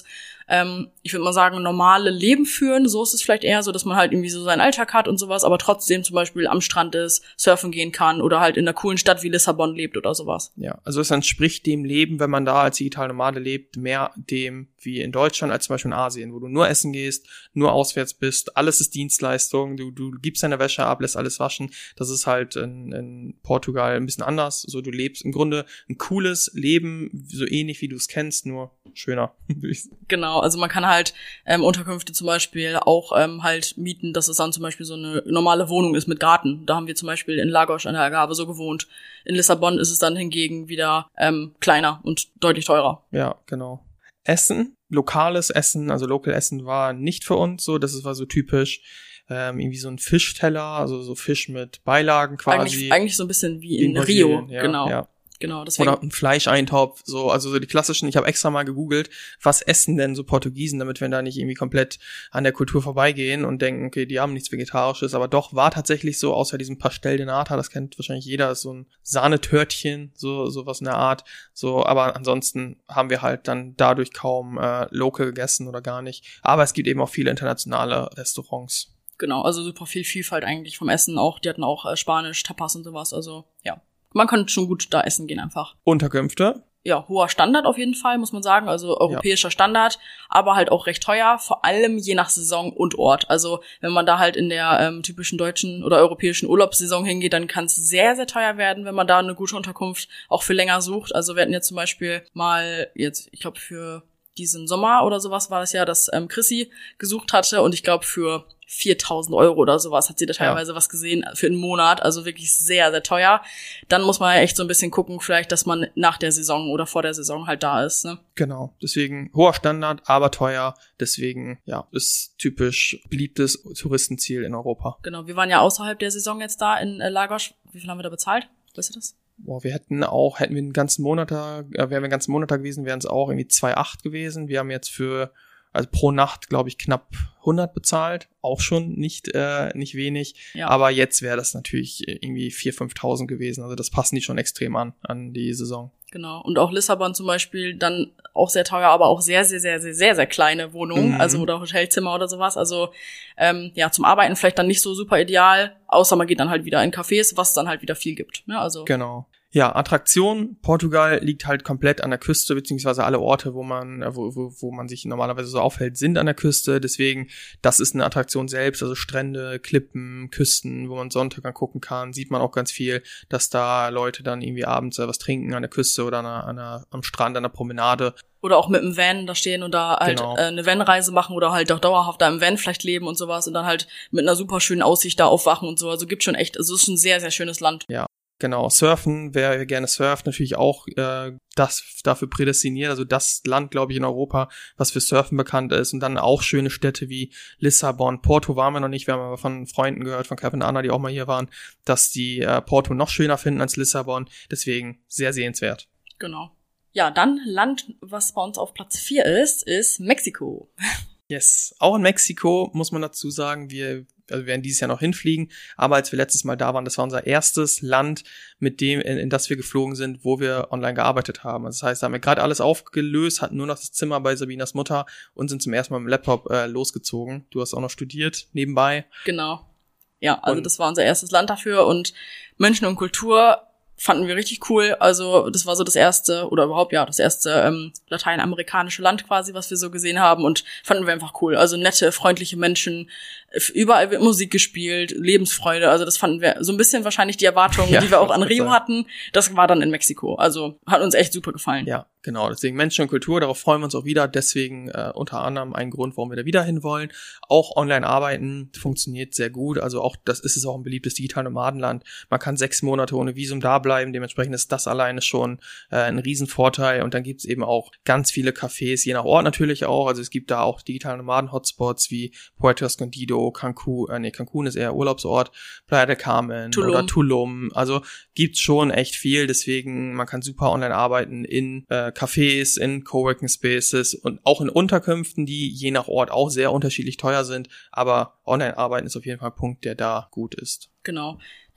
ähm, ich würde mal sagen, normale Leben führen. So ist es vielleicht eher so, dass man halt irgendwie so seinen Alltag hat und sowas, aber trotzdem zum Beispiel am Strand ist, surfen gehen kann oder halt in einer coolen Stadt wie Lissabon lebt oder sowas. Ja, also es entspricht dem Leben, wenn man da als digitale Nomade lebt, mehr dem wie in Deutschland als zum Beispiel in Asien, wo du nur essen gehst, nur auswärts bist, alles ist Dienstleistung, du, du gibst deine Wäsche ab, lässt alles waschen. Das ist halt in, in Portugal ein bisschen anders. So, du lebst im Grunde ein cooles Leben, so ähnlich wie du es kennst, nur schöner. Genau, also man kann halt ähm, Unterkünfte zum Beispiel auch ähm, halt mieten, dass es dann zum Beispiel so eine normale Wohnung ist mit Garten. Da haben wir zum Beispiel in Lagos an der Algarve so gewohnt. In Lissabon ist es dann hingegen wieder ähm, kleiner und deutlich teurer. Ja, genau. Essen, lokales Essen, also Local Essen war nicht für uns so, das war so typisch ähm, irgendwie so ein Fischteller, also so Fisch mit Beilagen quasi. Eigentlich, eigentlich so ein bisschen wie in, in Rio, ja, genau. Ja. Genau, deswegen. Oder ein Fleischeintopf, so, also so die klassischen, ich habe extra mal gegoogelt, was essen denn so Portugiesen, damit wir da nicht irgendwie komplett an der Kultur vorbeigehen und denken, okay, die haben nichts Vegetarisches, aber doch war tatsächlich so, außer diesem Pastel de Nata, das kennt wahrscheinlich jeder, ist so ein Sahnetörtchen, so sowas in der Art, so, aber ansonsten haben wir halt dann dadurch kaum äh, local gegessen oder gar nicht, aber es gibt eben auch viele internationale Restaurants. Genau, also super viel Vielfalt eigentlich vom Essen auch, die hatten auch äh, Spanisch, Tapas und sowas, also ja. Man kann schon gut da essen gehen einfach. Unterkünfte? Ja, hoher Standard auf jeden Fall, muss man sagen. Also europäischer ja. Standard, aber halt auch recht teuer, vor allem je nach Saison und Ort. Also wenn man da halt in der ähm, typischen deutschen oder europäischen Urlaubssaison hingeht, dann kann es sehr, sehr teuer werden, wenn man da eine gute Unterkunft auch für länger sucht. Also wir hatten jetzt zum Beispiel mal jetzt, ich glaube für diesen Sommer oder sowas war das ja, dass ähm, Chrissy gesucht hatte und ich glaube für viertausend Euro oder sowas hat sie da teilweise ja. was gesehen für einen Monat, also wirklich sehr, sehr teuer. Dann muss man ja echt so ein bisschen gucken, vielleicht, dass man nach der Saison oder vor der Saison halt da ist, ne? Genau, deswegen hoher Standard, aber teuer, deswegen, ja, ist typisch beliebtes Touristenziel in Europa. Genau, wir waren ja außerhalb der Saison jetzt da in äh, Lagos. Wie viel haben wir da bezahlt? Weißt du das? Boah, wir hätten auch, hätten wir einen ganzen Monat da, äh, wären wir einen ganzen Monat da gewesen, wären es auch irgendwie zwei Komma acht gewesen. Wir haben jetzt für also pro Nacht, glaube ich, knapp hundert bezahlt. Auch schon nicht äh, nicht wenig. Ja. Aber jetzt wäre das natürlich irgendwie viertausend, fünftausend gewesen. Also das passen die schon extrem an, an die Saison. Genau. Und auch Lissabon zum Beispiel, dann auch sehr teuer, aber auch sehr, sehr, sehr, sehr, sehr, sehr kleine Wohnungen. Mhm. Also oder Hotelzimmer oder sowas. Also ähm, ja, zum Arbeiten vielleicht dann nicht so super ideal. Außer man geht dann halt wieder in Cafés, was dann halt wieder viel gibt. Ja, also genau. Ja, Attraktion. Portugal liegt halt komplett an der Küste, beziehungsweise alle Orte, wo man, wo, wo, wo man sich normalerweise so aufhält, sind an der Küste. Deswegen, das ist eine Attraktion selbst, also Strände, Klippen, Küsten, wo man Sonntag angucken kann. Sieht man auch ganz viel, dass da Leute dann irgendwie abends was trinken an der Küste oder an einer, an einer, am Strand, an der Promenade. Oder auch mit dem Van da stehen und da halt genau. äh, eine Van-Reise machen oder halt auch dauerhaft da im Van vielleicht leben und sowas und dann halt mit einer super schönen Aussicht da aufwachen und so. Also gibt schon echt, also es ist ein sehr, sehr schönes Land. Ja. Genau, Surfen, wer gerne surft, natürlich auch äh, das dafür prädestiniert, also das Land, glaube ich, in Europa, was für Surfen bekannt ist und dann auch schöne Städte wie Lissabon. Porto waren wir noch nicht, wir haben aber von Freunden gehört, von Kevin und Anna, die auch mal hier waren, dass die äh, Porto noch schöner finden als Lissabon, deswegen sehr sehenswert. Genau. Ja, dann Land, was bei uns auf Platz vier ist, ist Mexiko. Yes, auch in Mexiko muss man dazu sagen, wir also wir werden dieses Jahr noch hinfliegen, aber als wir letztes Mal da waren, das war unser erstes Land, mit dem, in, in das wir geflogen sind, wo wir online gearbeitet haben. Also das heißt, da haben wir gerade alles aufgelöst, hatten nur noch das Zimmer bei Sabinas Mutter und sind zum ersten Mal mit dem Laptop äh, losgezogen. Du hast auch noch studiert nebenbei. Genau. Ja, also und das war unser erstes Land dafür und Menschen und Kultur fanden wir richtig cool. Also das war so das erste, oder überhaupt ja, das erste ähm, lateinamerikanische Land quasi, was wir so gesehen haben und fanden wir einfach cool. Also nette, freundliche Menschen, überall wird Musik gespielt, Lebensfreude. Also das fanden wir so ein bisschen wahrscheinlich die Erwartungen, ja, die wir auch an Rio hatten. Das war dann in Mexiko. Also hat uns echt super gefallen. Ja, genau. Deswegen Menschen und Kultur, darauf freuen wir uns auch wieder. Deswegen äh, unter anderem ein Grund, warum wir da wieder hin wollen. Auch online arbeiten funktioniert sehr gut. Also auch das ist es auch ein beliebtes Digital-Nomadenland. Man kann sechs Monate ohne Visum da bleiben. Dementsprechend ist das alleine schon äh, ein Riesenvorteil. Und dann gibt's eben auch ganz viele Cafés, je nach Ort natürlich auch. Also es gibt da auch Digital-Nomaden-Hotspots wie Puerto Escondido, Cancun, äh, nee, Cancun ist eher Urlaubsort, Playa del Carmen Tulum. oder Tulum. Also gibt's schon echt viel. Deswegen, man kann super online arbeiten in äh, Cafés, in Coworking Spaces und auch in Unterkünften, die je nach Ort auch sehr unterschiedlich teuer sind. Aber online arbeiten ist auf jeden Fall ein Punkt, der da gut ist. Genau.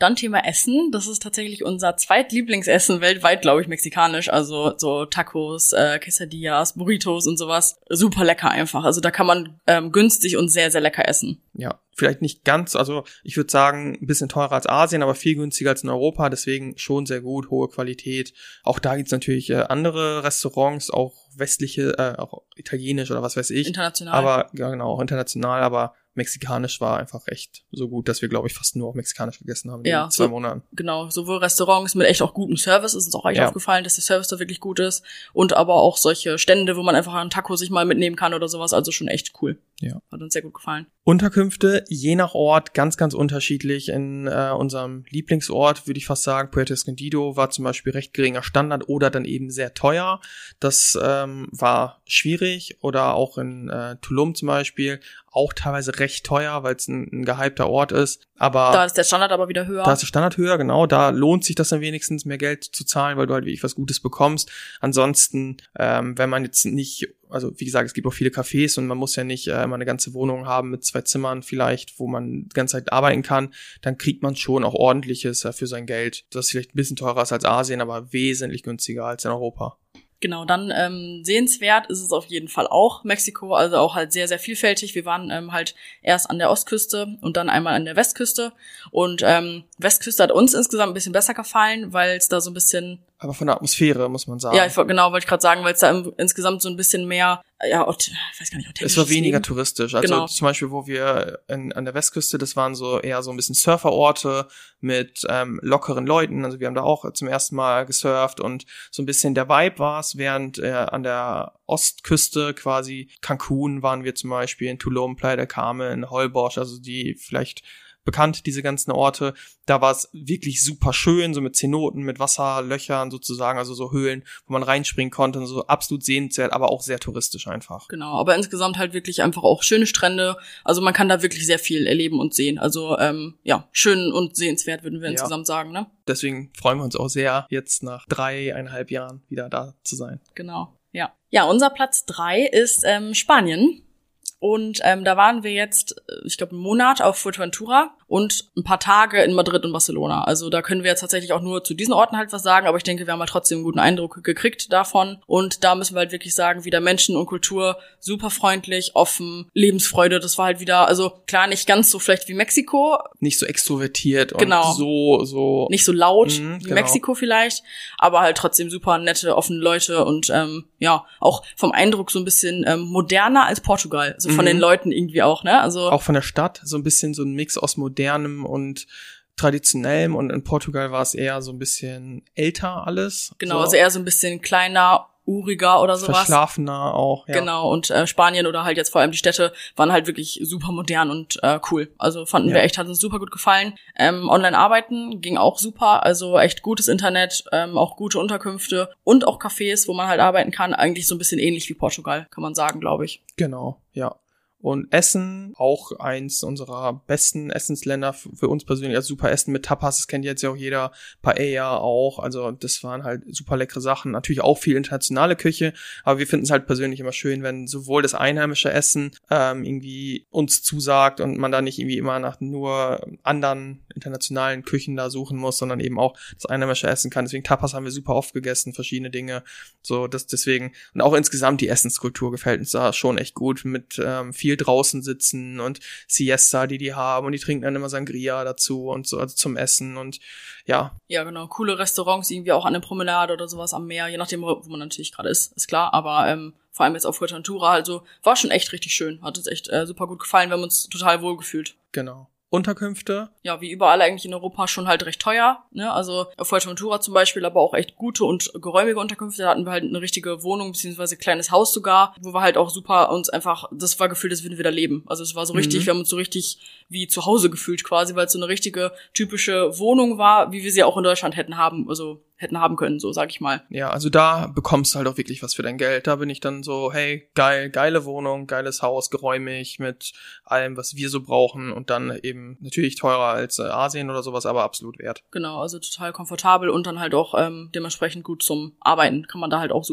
Dann Thema Essen. Das ist tatsächlich unser zweitlieblingsessen weltweit, glaube ich, mexikanisch. Also so Tacos, äh, Quesadillas, Burritos und sowas. Super lecker einfach. Also da kann man ähm, günstig und sehr, sehr lecker essen. Ja, vielleicht nicht ganz, also ich würde sagen, ein bisschen teurer als Asien, aber viel günstiger als in Europa, deswegen schon sehr gut, hohe Qualität. Auch da gibt's natürlich äh, andere Restaurants, auch westliche, äh, auch italienisch oder was weiß ich. International. Aber, ja genau, auch international, aber mexikanisch war einfach echt so gut, dass wir, glaube ich, fast nur auf mexikanisch gegessen haben in ja, den zwei so, Monaten. Genau, sowohl Restaurants mit echt auch gutem Service, ist uns auch echt ja. aufgefallen, dass der Service da wirklich gut ist, und aber auch solche Stände, wo man einfach einen Taco sich mal mitnehmen kann oder sowas, also schon echt cool. Ja. Hat uns sehr gut gefallen. Unterkünfte, je nach Ort, ganz, ganz unterschiedlich. In äh, unserem Lieblingsort, würde ich fast sagen, Puerto Escondido, war zum Beispiel recht geringer Standard oder dann eben sehr teuer. Das ähm, war schwierig. Oder auch in äh, Tulum zum Beispiel, auch teilweise recht teuer, weil es ein, ein gehypter Ort ist. Aber da ist der Standard aber wieder höher. Da ist der Standard höher, genau. Da lohnt sich das dann wenigstens, mehr Geld zu zahlen, weil du halt wirklich was Gutes bekommst. Ansonsten, ähm, wenn man jetzt nicht, also wie gesagt, es gibt auch viele Cafés und man muss ja nicht äh, immer eine ganze Wohnung haben mit zwei Zimmern vielleicht, wo man die ganze Zeit arbeiten kann, dann kriegt man schon auch Ordentliches äh, für sein Geld. Das ist vielleicht ein bisschen teurer ist als Asien, aber wesentlich günstiger als in Europa. Genau, dann ähm, sehenswert ist es auf jeden Fall auch Mexiko, also auch halt sehr, sehr vielfältig. Wir waren ähm, halt erst an der Ostküste und dann einmal an der Westküste. Und ähm, Westküste hat uns insgesamt ein bisschen besser gefallen, weil es da so ein bisschen... Aber von der Atmosphäre, muss man sagen. Ja, ich, genau, wollte ich gerade sagen, weil es da im, insgesamt so ein bisschen mehr, ja, ich weiß gar nicht, authentisch. Es war weniger Leben. touristisch. Also genau. Zum Beispiel, wo wir in, an der Westküste, das waren so eher so ein bisschen Surferorte mit ähm, lockeren Leuten. Also wir haben da auch zum ersten Mal gesurft und so ein bisschen der Vibe war es, während äh, an der Ostküste quasi Cancun waren wir zum Beispiel, in Tulum, Playa del Carmen, Holbox, also die vielleicht bekannt, diese ganzen Orte. Da war es wirklich super schön, so mit Zenoten, mit Wasserlöchern sozusagen, also so Höhlen, wo man reinspringen konnte, und so absolut sehenswert, aber auch sehr touristisch einfach. Genau, aber insgesamt halt wirklich einfach auch schöne Strände. Also man kann da wirklich sehr viel erleben und sehen. Also ähm, ja, schön und sehenswert würden wir ja. insgesamt sagen, ne? Deswegen freuen wir uns auch sehr, jetzt nach dreieinhalb Jahren wieder da zu sein. Genau, ja. Ja, unser Platz drei ist ähm, Spanien. Und ähm, da waren wir jetzt, ich glaube, einen Monat auf Fuerteventura und ein paar Tage in Madrid und Barcelona. Also da können wir jetzt tatsächlich auch nur zu diesen Orten halt was sagen, aber ich denke, wir haben halt trotzdem einen guten Eindruck gekriegt davon. Und da müssen wir halt wirklich sagen, wieder Menschen und Kultur super freundlich, offen, Lebensfreude. Das war halt wieder, also klar, nicht ganz so vielleicht wie Mexiko. Nicht so extrovertiert genau. und so, so. Nicht so laut mhm, wie genau. Mexiko vielleicht, aber halt trotzdem super nette, offene Leute und ähm, ja, auch vom Eindruck so ein bisschen ähm, moderner als Portugal. Also von mhm. den Leuten irgendwie auch, ne? Also auch von der Stadt, so ein bisschen so ein Mix aus modernem und traditionellem, und in Portugal war es eher so ein bisschen älter alles. Genau, so. also eher so ein bisschen kleiner, uriger oder sowas. Verschlafener auch, ja. Genau, und äh, Spanien oder halt jetzt vor allem die Städte waren halt wirklich super modern und äh, cool. Also fanden ja. wir echt, hat uns super gut gefallen. Ähm, online arbeiten ging auch super, also echt gutes Internet, ähm, auch gute Unterkünfte und auch Cafés, wo man halt arbeiten kann. Eigentlich so ein bisschen ähnlich wie Portugal, kann man sagen, glaube ich. Genau, ja. Und Essen, auch eins unserer besten Essensländer für uns persönlich, also super Essen mit Tapas, das kennt jetzt ja auch jeder, Paella auch, also das waren halt super leckere Sachen, natürlich auch viel internationale Küche, aber wir finden es halt persönlich immer schön, wenn sowohl das einheimische Essen ähm, irgendwie uns zusagt und man da nicht irgendwie immer nach nur anderen internationalen Küchen da suchen muss, sondern eben auch das einheimische Essen kann. Deswegen Tapas haben wir super oft gegessen, verschiedene Dinge, so das deswegen, und auch insgesamt die Essenskultur gefällt uns da schon echt gut, mit ähm, viel draußen sitzen und Siesta, die die haben, und die trinken dann immer Sangria dazu und so, also zum Essen, und ja. Ja, genau, coole Restaurants, irgendwie auch an der Promenade oder sowas am Meer, je nachdem, wo man natürlich gerade ist, ist klar, aber ähm, vor allem jetzt auf Fuerteventura, also war schon echt richtig schön, hat uns echt äh, super gut gefallen, wir haben uns total wohl gefühlt. Genau. Unterkünfte? Ja, wie überall eigentlich in Europa schon halt recht teuer, ne? Also auf Fuerteventura zum Beispiel, aber auch echt gute und geräumige Unterkünfte. Da hatten wir halt eine richtige Wohnung beziehungsweise kleines Haus sogar, wo wir halt auch super uns einfach, das war gefühlt, als würden wir da leben. Also es war so richtig, mhm. wir haben uns so richtig wie zu Hause gefühlt quasi, weil es so eine richtige typische Wohnung war, wie wir sie auch in Deutschland hätten haben, also hätten haben können, so sag ich mal. Ja, also da bekommst du halt auch wirklich was für dein Geld. Da bin ich dann so, hey, geil, geile Wohnung, geiles Haus, geräumig mit allem, was wir so brauchen, und dann eben natürlich teurer als äh, Asien oder sowas, aber absolut wert. Genau, also total komfortabel und dann halt auch ähm, dementsprechend gut zum Arbeiten, kann man da halt auch super.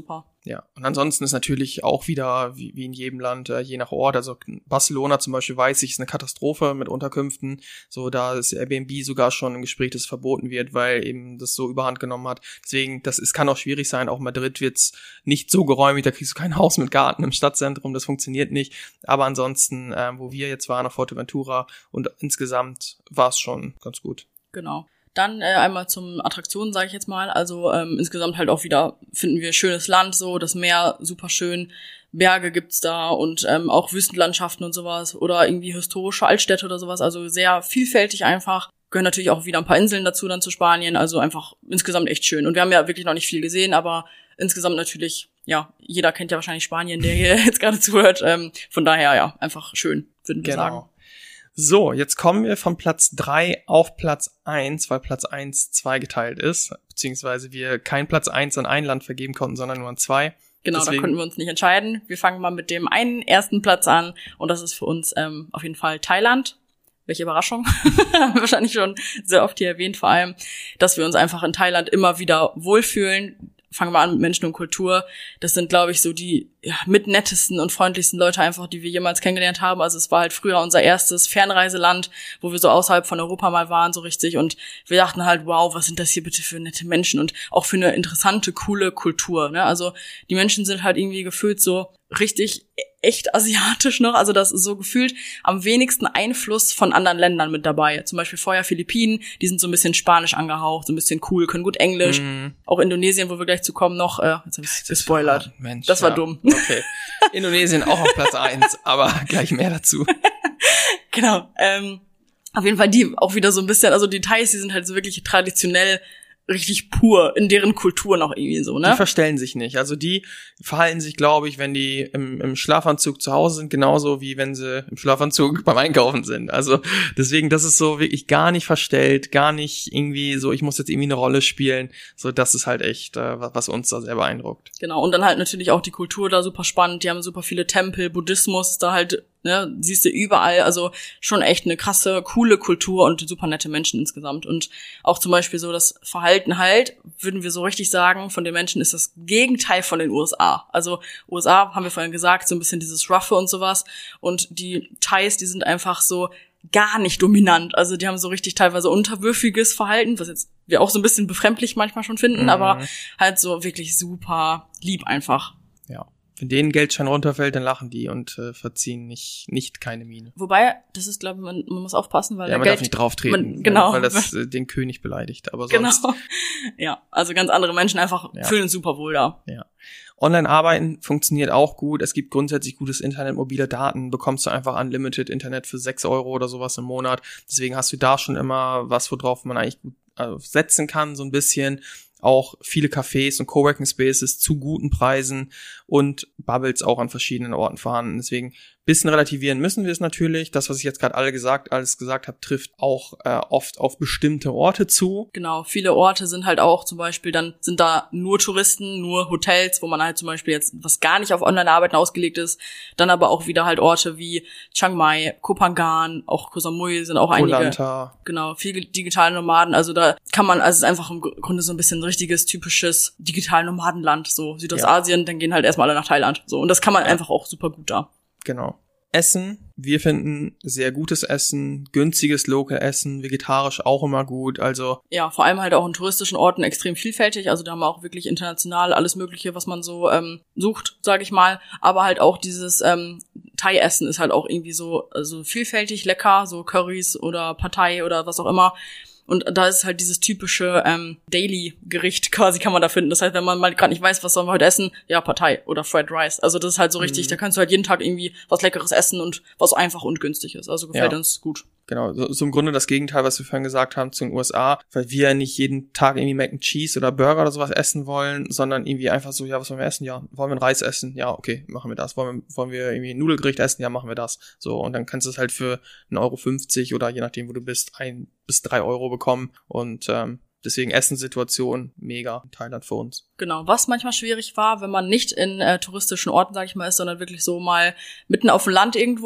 Ja, und ansonsten ist natürlich auch wieder, wie, wie in jedem Land, äh, je nach Ort, also Barcelona zum Beispiel weiß ich, ist eine Katastrophe mit Unterkünften, so da ist Airbnb sogar schon im Gespräch, dass es verboten wird, weil eben das so überhand genommen hat. Deswegen, das es kann auch schwierig sein, auch Madrid wird's nicht so geräumig, da kriegst du kein Haus mit Garten im Stadtzentrum, das funktioniert nicht, aber ansonsten, äh, wo wir jetzt waren, auf Fuerteventura und insgesamt war es schon ganz gut. Genau. Dann äh, einmal zum Attraktionen, sage ich jetzt mal. Also ähm, insgesamt halt auch wieder finden wir schönes Land, so das Meer super schön, Berge gibt's da und ähm, auch Wüstenlandschaften und sowas oder irgendwie historische Altstädte oder sowas. Also sehr vielfältig einfach. Gehören natürlich auch wieder ein paar Inseln dazu dann zu Spanien. Also einfach insgesamt echt schön. Und wir haben ja wirklich noch nicht viel gesehen, aber insgesamt natürlich, ja, jeder kennt ja wahrscheinlich Spanien, der hier jetzt gerade zuhört. Ähm, von daher ja, einfach schön, würden wir genau. sagen. So, jetzt kommen wir von Platz drei auf Platz eins, weil Platz eins zweigeteilt ist, beziehungsweise wir kein Platz eins an ein Land vergeben konnten, sondern nur an zwei. Genau, Deswegen, da konnten wir uns nicht entscheiden. Wir fangen mal mit dem einen ersten Platz an und das ist für uns ähm, auf jeden Fall Thailand. Welche Überraschung. Haben wir wahrscheinlich schon sehr oft hier erwähnt, vor allem, dass wir uns einfach in Thailand immer wieder wohlfühlen. Fangen wir an mit Menschen und Kultur. Das sind, glaube ich, so die ja, mitnettesten und freundlichsten Leute einfach, die wir jemals kennengelernt haben. Also es war halt früher unser erstes Fernreiseland, wo wir so außerhalb von Europa mal waren, so richtig. Und wir dachten halt, wow, was sind das hier bitte für nette Menschen und auch für eine interessante, coole Kultur. Ne? Also die Menschen sind halt irgendwie gefühlt so richtig echt asiatisch noch, also das ist so gefühlt am wenigsten Einfluss von anderen Ländern mit dabei. Zum Beispiel vorher Philippinen, die sind so ein bisschen spanisch angehaucht, so ein bisschen cool, können gut Englisch. Mm. Auch Indonesien, wo wir gleich zu kommen, noch, äh, jetzt hab ich gespoilert. Mensch, das war ja. dumm. Okay. Indonesien auch auf Platz eins, aber gleich mehr dazu. Genau. Ähm, auf jeden Fall die auch wieder so ein bisschen, also die Thais, die sind halt so wirklich traditionell richtig pur in deren Kultur noch irgendwie so, ne? Die verstellen sich nicht. Also die verhalten sich, glaube ich, wenn die im, im Schlafanzug zu Hause sind, genauso wie wenn sie im Schlafanzug beim Einkaufen sind. Also deswegen, das ist so wirklich gar nicht verstellt, gar nicht irgendwie so, ich muss jetzt irgendwie eine Rolle spielen. So, das ist halt echt, äh, was uns da sehr beeindruckt. Genau, und dann halt natürlich auch die Kultur da super spannend. Die haben super viele Tempel, Buddhismus ist da halt, ne, siehst du überall. Also schon echt eine krasse, coole Kultur und super nette Menschen insgesamt. Und auch zum Beispiel so das Verhalten halt, würden wir so richtig sagen, von den Menschen ist das Gegenteil von den U S A. Also U S A, haben wir vorhin gesagt, so ein bisschen dieses Roughe und sowas. Und die Thais, die sind einfach so gar nicht dominant. Also die haben so richtig teilweise unterwürfiges Verhalten, was jetzt wir auch so ein bisschen befremdlich manchmal schon finden, mhm. aber halt so wirklich super lieb einfach. Ja. Wenn denen Geldschein runterfällt, dann lachen die und äh, verziehen nicht nicht keine Miene. Wobei, das ist, glaube ich, man, man muss aufpassen, weil ja, der man Geld... darf nicht drauftreten, man, genau. weil das äh, den König beleidigt. Aber sonst... Genau. Ja, also ganz andere Menschen einfach ja. fühlen uns super wohl da. Ja. Online-Arbeiten funktioniert auch gut. Es gibt grundsätzlich gutes Internet, mobile Daten. Bekommst du einfach Unlimited Internet für sechs Euro oder sowas im Monat. Deswegen hast du da schon immer was, worauf man eigentlich gut äh, setzen kann, so ein bisschen. Auch viele Cafés und Coworking Spaces zu guten Preisen und Bubbles auch an verschiedenen Orten vorhanden. Deswegen bisschen relativieren müssen wir es natürlich. Das, was ich jetzt gerade alle gesagt, alles gesagt habe, trifft auch äh, oft auf bestimmte Orte zu. Genau, viele Orte sind halt auch zum Beispiel, dann sind da nur Touristen, nur Hotels, wo man halt zum Beispiel jetzt, was gar nicht auf Online-Arbeiten ausgelegt ist. Dann aber auch wieder halt Orte wie Chiang Mai, Koh Phangan, auch Koh Samui sind auch einige. Koh Lanta. Genau, viele digitale Nomaden. Also da kann man, also es ist einfach im Grunde so ein bisschen ein richtiges, typisches Digital-Nomadenland. So Südostasien, ja. Dann gehen halt erstmal alle nach Thailand. So, und das kann man ja. einfach auch super gut da. Genau. Essen. Wir finden sehr gutes Essen, günstiges Local-Essen, vegetarisch auch immer gut, also. Ja, vor allem halt auch in touristischen Orten extrem vielfältig, also da haben wir auch wirklich international alles Mögliche, was man so ähm, sucht, sage ich mal, aber halt auch dieses ähm, Thai-Essen ist halt auch irgendwie so also vielfältig, lecker, so Currys oder Pad Thai oder was auch immer. Und da ist halt dieses typische ähm, Daily-Gericht quasi kann man da finden. Das heißt, wenn man mal gerade nicht weiß, was sollen wir heute essen, ja, Pad Thai oder Fried Rice. Also das ist halt so richtig, mhm. da kannst du halt jeden Tag irgendwie was Leckeres essen und was einfach und günstig ist. Also gefällt ja. uns gut. Genau, so, so im Grunde das Gegenteil, was wir vorhin gesagt haben zu den U S A, weil wir ja nicht jeden Tag irgendwie Mac and Cheese oder Burger oder sowas essen wollen, sondern irgendwie einfach so, ja, was wollen wir essen? Ja, wollen wir einen Reis essen? Ja, okay, machen wir das. Wollen wir, wollen wir irgendwie ein Nudelgericht essen? Ja, machen wir das. So, und dann kannst du es halt für einen Euro fünfzig oder je nachdem, wo du bist, ein bis drei Euro bekommen und ähm, deswegen Essenssituation mega in Thailand für uns. Genau, was manchmal schwierig war, wenn man nicht in äh, touristischen Orten, sag ich mal, ist, sondern wirklich so mal mitten auf dem Land irgendwo.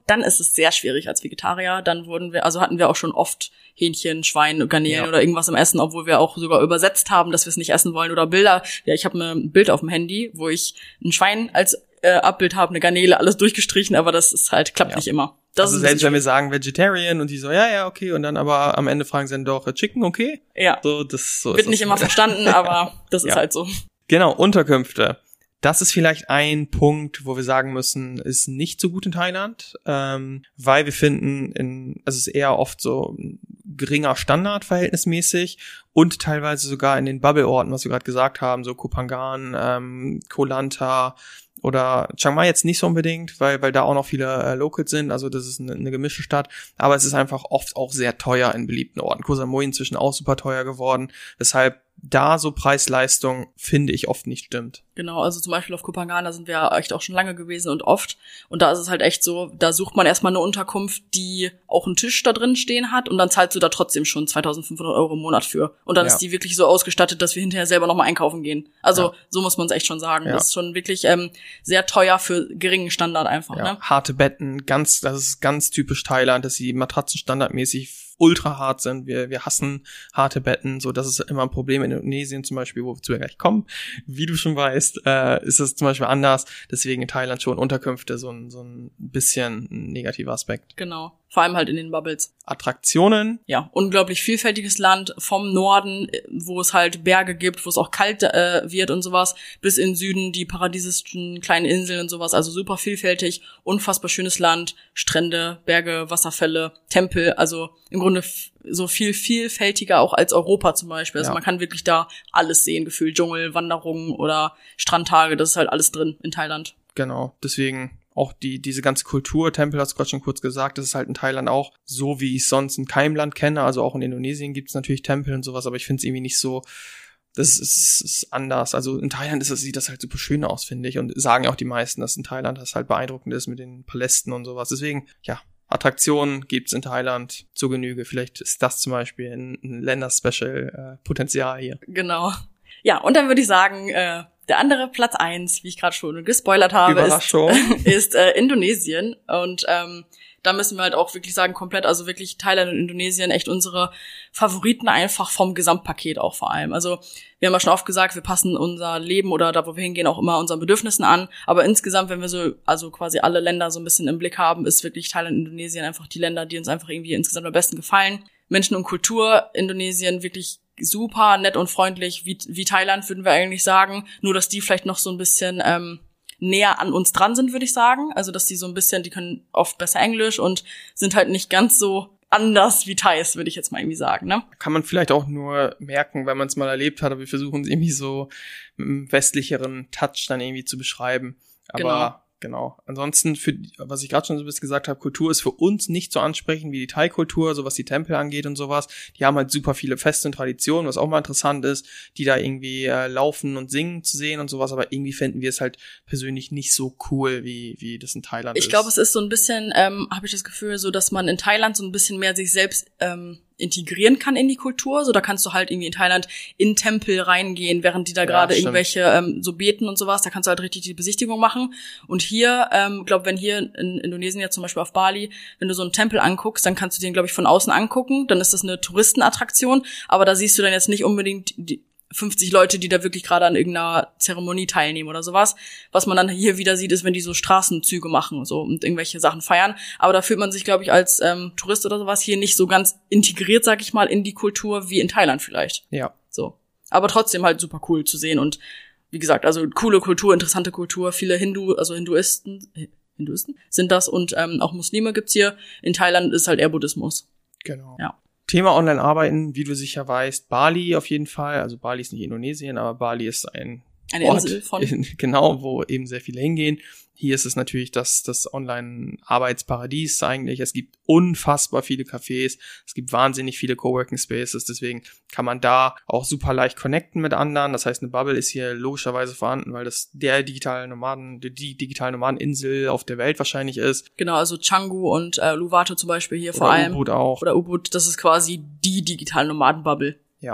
dann ist es sehr schwierig als Vegetarier. Dann wurden wir, also hatten wir auch schon oft Hähnchen, Schwein, Garnelen ja. oder irgendwas im Essen, obwohl wir auch sogar übersetzt haben, dass wir es nicht essen wollen oder Bilder. Ja, ich habe ein Bild auf dem Handy, wo ich ein Schwein als äh, Abbild habe, eine Garnele, alles durchgestrichen, aber das ist halt, klappt ja. nicht immer. Das also ist selbst wenn wir sagen Vegetarian und die so, ja, ja, okay, und dann aber am Ende fragen sie dann doch, Chicken, okay? Ja. So, das, so Wird ist nicht das. immer verstanden, aber das ist ja. halt so. Genau, Unterkünfte. Das ist vielleicht ein Punkt, wo wir sagen müssen, ist nicht so gut in Thailand, ähm, weil wir finden, in, also es ist eher oft so geringer Standard verhältnismäßig und teilweise sogar in den Bubble-Orten, was wir gerade gesagt haben, so Koh Phangan, ähm, Koh Lanta oder Chiang Mai jetzt nicht so unbedingt, weil weil da auch noch viele äh, Locals sind, also das ist eine, eine gemischte Stadt, aber es ist einfach oft auch sehr teuer in beliebten Orten. Koh Samui inzwischen auch super teuer geworden, weshalb da so Preis-Leistung, finde ich, oft nicht stimmt. Genau, also zum Beispiel auf Koh Phangan, da sind wir ja echt auch schon lange gewesen und oft. Und da ist es halt echt so, da sucht man erstmal eine Unterkunft, die auch einen Tisch da drin stehen hat und dann zahlst du da trotzdem schon zweitausendfünfhundert Euro im Monat für. Und dann ja. ist die wirklich so ausgestattet, dass wir hinterher selber nochmal einkaufen gehen. Also ja. so muss man es echt schon sagen. Ja. Das ist schon wirklich ähm, sehr teuer für geringen Standard einfach. Ja. Ne? Harte Betten, ganz, das ist ganz typisch Thailand, dass die Matratzen standardmäßig ultra hart sind. Wir wir hassen harte Betten, so das ist immer ein Problem in Indonesien zum Beispiel, wo wir zu gleich kommen. Wie du schon weißt, äh, ist es zum Beispiel anders. Deswegen in Thailand schon Unterkünfte so ein so ein bisschen ein negativer Aspekt. Genau, vor allem halt in den Bubbles. Attraktionen. Ja, unglaublich vielfältiges Land vom Norden, wo es halt Berge gibt, wo es auch kalt äh, wird und sowas, bis in Süden die paradiesischen kleinen Inseln und sowas. Also super vielfältig, unfassbar schönes Land, Strände, Berge, Wasserfälle, Tempel. Also im Grunde f- so viel vielfältiger auch als Europa zum Beispiel. Also ja. man kann wirklich da alles sehen, gefühlt Dschungel, Wanderungen oder Strandtage. Das ist halt alles drin in Thailand. Genau, deswegen auch die diese ganze Kultur, Tempel hast du gerade schon kurz gesagt, das ist halt in Thailand auch so, wie ich es sonst in keinem Land kenne. Also auch in Indonesien gibt es natürlich Tempel und sowas, aber ich finde es irgendwie nicht so, das ist, ist anders. Also in Thailand ist das, sieht das halt super schön aus, finde ich. Und sagen auch die meisten, dass in Thailand das halt beeindruckend ist mit den Palästen und sowas. Deswegen, ja, Attraktionen gibt's in Thailand zur Genüge. Vielleicht ist das zum Beispiel ein, ein Länder-Special-Potenzial äh, hier. Genau. Ja, und dann würde ich sagen, äh, der andere Platz eins, wie ich gerade schon gespoilert habe, ist, ist äh, Indonesien. Und ähm, da müssen wir halt auch wirklich sagen, komplett, also wirklich Thailand und Indonesien echt unsere Favoriten einfach vom Gesamtpaket auch vor allem. Also wir haben ja schon oft gesagt, wir passen unser Leben oder da, wo wir hingehen, auch immer unseren Bedürfnissen an. Aber insgesamt, wenn wir so, also quasi alle Länder so ein bisschen im Blick haben, ist wirklich Thailand und Indonesien einfach die Länder, die uns einfach irgendwie insgesamt am besten gefallen. Menschen und Kultur, Indonesien wirklich super nett und freundlich, wie, wie Thailand, würden wir eigentlich sagen. Nur, dass die vielleicht noch so ein bisschen ähm, näher an uns dran sind, würde ich sagen. Also, dass die so ein bisschen, die können oft besser Englisch und sind halt nicht ganz so anders wie Thais, würde ich jetzt mal irgendwie sagen, ne? Kann man vielleicht auch nur merken, wenn man es mal erlebt hat, aber wir versuchen es irgendwie so mit einem westlicheren Touch dann irgendwie zu beschreiben. Aber genau. Genau. Ansonsten, für was ich gerade schon so ein bisschen gesagt habe, Kultur ist für uns nicht so ansprechend wie die Thai-Kultur, so was die Tempel angeht und sowas. Die haben halt super viele Feste und Traditionen, was auch mal interessant ist, die da irgendwie äh, laufen und singen zu sehen und sowas, aber irgendwie fänden wir es halt persönlich nicht so cool, wie wie das in Thailand ich ist. Ich glaube, es ist so ein bisschen, ähm, habe ich das Gefühl, so, dass man in Thailand so ein bisschen mehr sich selbst ähm, integrieren kann in die Kultur. So, da kannst du halt irgendwie in Thailand in Tempel reingehen, während die da ja, gerade irgendwelche ähm, so beten und sowas. Da kannst du halt richtig die Besichtigung machen. Und hier, ähm, glaube, wenn hier in Indonesien jetzt zum Beispiel auf Bali, wenn du so einen Tempel anguckst, dann kannst du den, glaube ich, von außen angucken. Dann ist das eine Touristenattraktion. Aber da siehst du dann jetzt nicht unbedingt die fünfzig Leute, die da wirklich gerade an irgendeiner Zeremonie teilnehmen oder sowas. Was man dann hier wieder sieht, ist, wenn die so Straßenzüge machen so und irgendwelche Sachen feiern. Aber da fühlt man sich, glaube ich, als ähm, Tourist oder sowas hier nicht so ganz integriert, sag ich mal, in die Kultur wie in Thailand vielleicht. Ja. So. Aber trotzdem halt super cool zu sehen und wie gesagt, also coole Kultur, interessante Kultur, viele Hindu, also Hinduisten, Hinduisten sind das und ähm, auch Muslime gibt's hier. In Thailand ist halt eher Buddhismus. Genau. Ja. Thema Online-Arbeiten, wie du sicher weißt, Bali auf jeden Fall, also Bali ist nicht Indonesien, aber Bali ist ein Eine Ort, Insel von in, genau, wo eben sehr viele hingehen. Hier ist es natürlich das, das Online-Arbeitsparadies eigentlich. Es gibt unfassbar viele Cafés, es gibt wahnsinnig viele Coworking Spaces, deswegen kann man da auch super leicht connecten mit anderen. Das heißt, eine Bubble ist hier logischerweise vorhanden, weil das der digitale Nomaden, die digitale Nomadeninsel auf der Welt wahrscheinlich ist. Genau, also Canggu und äh, Uluwatu zum Beispiel hier Oder vor allem. Ubud auch. Oder Ubud, das ist quasi die digitale Nomadenbubble. Ja.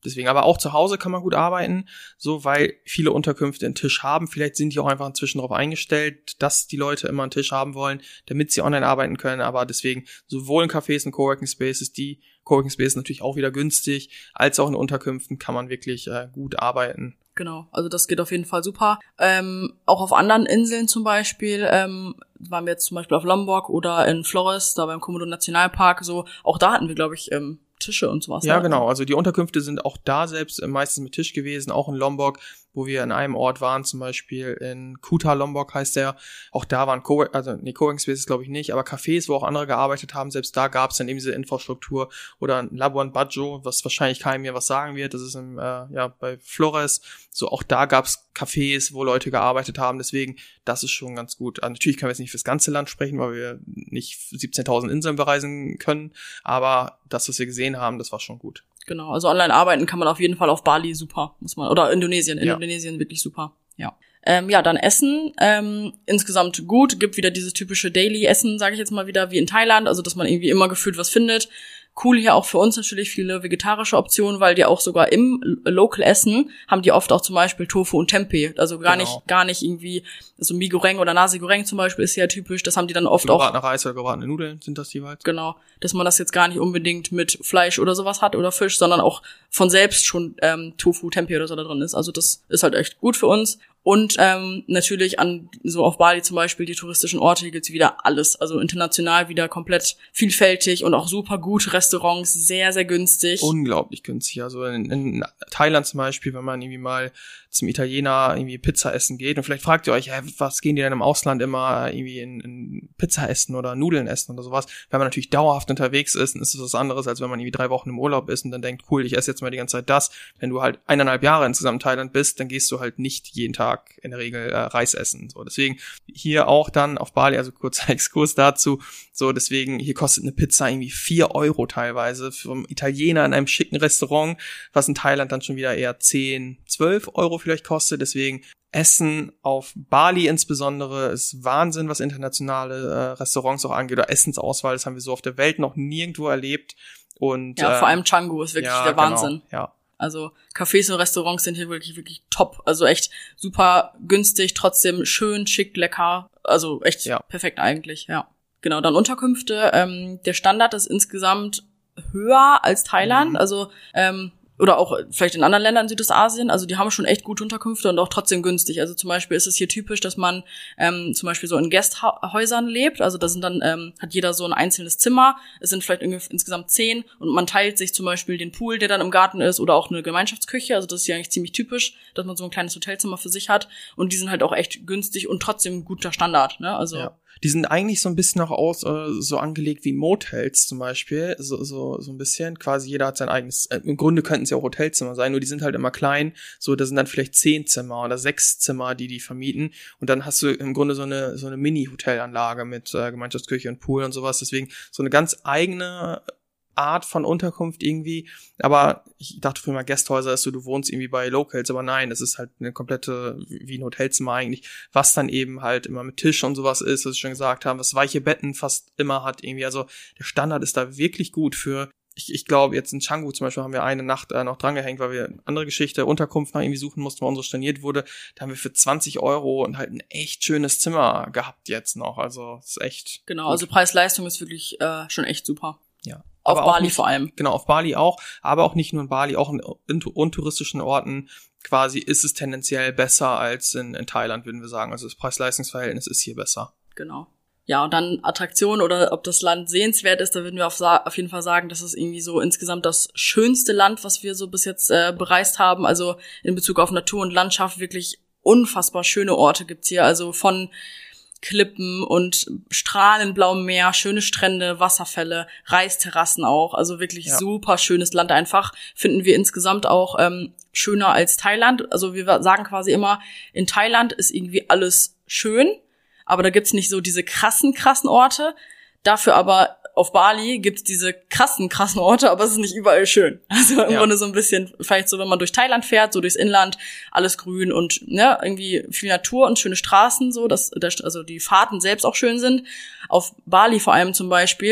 Deswegen, aber auch zu Hause kann man gut arbeiten, so, weil viele Unterkünfte einen Tisch haben. Vielleicht sind die auch einfach inzwischen darauf eingestellt, dass die Leute immer einen Tisch haben wollen, damit sie online arbeiten können. Aber deswegen sowohl in Cafés und Coworking Spaces, die Coworking Spaces natürlich auch wieder günstig, als auch in Unterkünften kann man wirklich äh, gut arbeiten. Genau, also das geht auf jeden Fall super. Ähm, auch auf anderen Inseln zum Beispiel, ähm, waren wir jetzt zum Beispiel auf Lombok oder in Flores, da beim Komodo Nationalpark, so, auch da hatten wir, glaube ich, ähm, Tische und sowas. Ja, genau. Also die Unterkünfte sind auch da selbst meistens mit Tisch gewesen, auch in Lombok, wo wir in einem Ort waren, zum Beispiel in Kuta Lombok heißt der. Auch da waren Co- also nee, Coworking Spaces glaube ich nicht, aber Cafés, wo auch andere gearbeitet haben, selbst da gab es dann eben diese Infrastruktur. Oder in Labuan Bajo, was wahrscheinlich keinem mehr was sagen wird, das ist im, äh, ja bei Flores. So, auch da gab es Cafés, wo Leute gearbeitet haben. Deswegen, das ist schon ganz gut. Also natürlich können wir jetzt nicht fürs ganze Land sprechen, weil wir nicht siebzehntausend Inseln bereisen können. Aber das, was wir gesehen haben, das war schon gut. Genau, also online arbeiten kann man auf jeden Fall auf Bali super, muss man, oder Indonesien, in Ja. Indonesien wirklich super, ja. Ähm, ja, dann Essen, ähm, insgesamt gut, gibt wieder dieses typische Daily-Essen, sage ich jetzt mal wieder, wie in Thailand, also dass man irgendwie immer gefühlt was findet. Cool hier auch für uns natürlich viele vegetarische Optionen, weil die auch sogar im Local Essen haben die oft auch zum Beispiel Tofu und Tempeh, also gar Genau. nicht gar nicht irgendwie so Mee Goreng oder Nasi Goreng zum Beispiel ist ja typisch, das haben die dann oft auch. Gebratene Reis oder gebratene Nudeln sind das jeweils. Genau, dass man das jetzt gar nicht unbedingt mit Fleisch oder sowas hat oder Fisch, sondern auch von selbst schon ähm, Tofu, Tempeh oder so da drin ist. Also das ist halt echt gut für uns. Und ähm, natürlich an so auf Bali zum Beispiel die touristischen Orte, hier gibt's wieder alles. Also international wieder komplett vielfältig und auch super gute Restaurants, sehr, sehr günstig. Unglaublich günstig. Also in, in Thailand zum Beispiel, wenn man irgendwie mal zum Italiener irgendwie Pizza essen geht und vielleicht fragt ihr euch, hey, was gehen die denn im Ausland immer irgendwie in, in Pizza essen oder Nudeln essen oder sowas. Wenn man natürlich dauerhaft unterwegs ist, dann ist es was anderes, als wenn man irgendwie drei Wochen im Urlaub ist und dann denkt, cool, ich esse jetzt mal die ganze Zeit das. Wenn du halt eineinhalb Jahre insgesamt in Thailand bist, dann gehst du halt nicht jeden Tag in der Regel äh, Reis essen. So, deswegen hier auch dann auf Bali, also kurzer Exkurs dazu, so deswegen, hier kostet eine Pizza irgendwie vier Euro teilweise vom Italiener in einem schicken Restaurant, was in Thailand dann schon wieder eher zehn, zwölf Euro vielleicht kostet. Deswegen Essen auf Bali insbesondere ist Wahnsinn, was internationale äh, Restaurants auch angeht, oder Essensauswahl, das haben wir so auf der Welt noch nirgendwo erlebt. Und ja, äh, vor allem Canggu ist wirklich ja, der Wahnsinn. Genau, ja. Also Cafés und Restaurants sind hier wirklich, wirklich top. Also echt super günstig, trotzdem schön, schick, lecker. Also echt Ja. perfekt eigentlich, ja. Genau, dann Unterkünfte. Ähm, der Standard ist insgesamt höher als Thailand. Mhm. Also ähm, oder auch vielleicht in anderen Ländern in Südostasien, also die haben schon echt gute Unterkünfte und auch trotzdem günstig. Also zum Beispiel ist es hier typisch, dass man ähm, zum Beispiel so in Gasthäusern lebt, also da sind dann, ähm, hat jeder so ein einzelnes Zimmer, es sind vielleicht irgendwie insgesamt zehn und man teilt sich zum Beispiel den Pool, der dann im Garten ist oder auch eine Gemeinschaftsküche, also das ist ja eigentlich ziemlich typisch, dass man so ein kleines Hotelzimmer für sich hat und die sind halt auch echt günstig und trotzdem guter Standard, ne, also. Ja. Die sind eigentlich so ein bisschen noch aus, äh, so angelegt wie Motels zum Beispiel, so so so ein bisschen. Quasi jeder hat sein eigenes. Äh, Im Grunde könnten es ja auch Hotelzimmer sein, nur die sind halt immer klein. So, da sind dann vielleicht zehn Zimmer oder sechs Zimmer, die die vermieten. Und dann hast du im Grunde so eine so eine Mini-Hotelanlage mit äh, Gemeinschaftsküche und Pool und sowas. Deswegen so eine ganz eigene Art von Unterkunft irgendwie, aber ich dachte früher mal Gasthäuser ist so, du wohnst irgendwie bei Locals, aber nein, das ist halt eine komplette, wie ein Hotelzimmer eigentlich, was dann eben halt immer mit Tisch und sowas ist, was ich schon gesagt habe, was weiche Betten fast immer hat irgendwie, also der Standard ist da wirklich gut für, ich, ich glaube jetzt in Canggu zum Beispiel haben wir eine Nacht äh, noch drangehängt, weil wir eine andere Geschichte, Unterkunft nach irgendwie suchen mussten, weil unsere storniert wurde, da haben wir für zwanzig Euro und halt ein echt schönes Zimmer gehabt jetzt noch, also es ist echt Genau, gut. Also Preis-Leistung ist wirklich äh, schon echt super. Ja. Auf Aber auch Bali nicht, vor allem. Genau, auf Bali auch, aber auch nicht nur in Bali, auch in, in untouristischen Orten quasi ist es tendenziell besser als in, in Thailand, würden wir sagen. Also das Preis-Leistungs-Verhältnis ist hier besser. Genau. Ja, und dann Attraktion oder ob das Land sehenswert ist, da würden wir auf, auf jeden Fall sagen, das ist irgendwie so insgesamt das schönste Land, was wir so bis jetzt äh, bereist haben. Also in Bezug auf Natur und Landschaft wirklich unfassbar schöne Orte gibt's hier. Also von Klippen und strahlend blauem Meer, schöne Strände, Wasserfälle, Reisterrassen auch. Also wirklich Ja. super schönes Land einfach. Finden wir insgesamt auch ähm, schöner als Thailand. Also wir sagen quasi immer, in Thailand ist irgendwie alles schön, aber da gibt's nicht so diese krassen, krassen Orte. Dafür aber auf Bali gibt's diese krassen, krassen Orte, aber es ist nicht überall schön. Also im Ja. Grunde so ein bisschen, vielleicht so, wenn man durch Thailand fährt, so durchs Inland, alles grün und ne, irgendwie viel Natur und schöne Straßen, so, dass, dass also die Fahrten selbst auch schön sind. Auf Bali vor allem zum Beispiel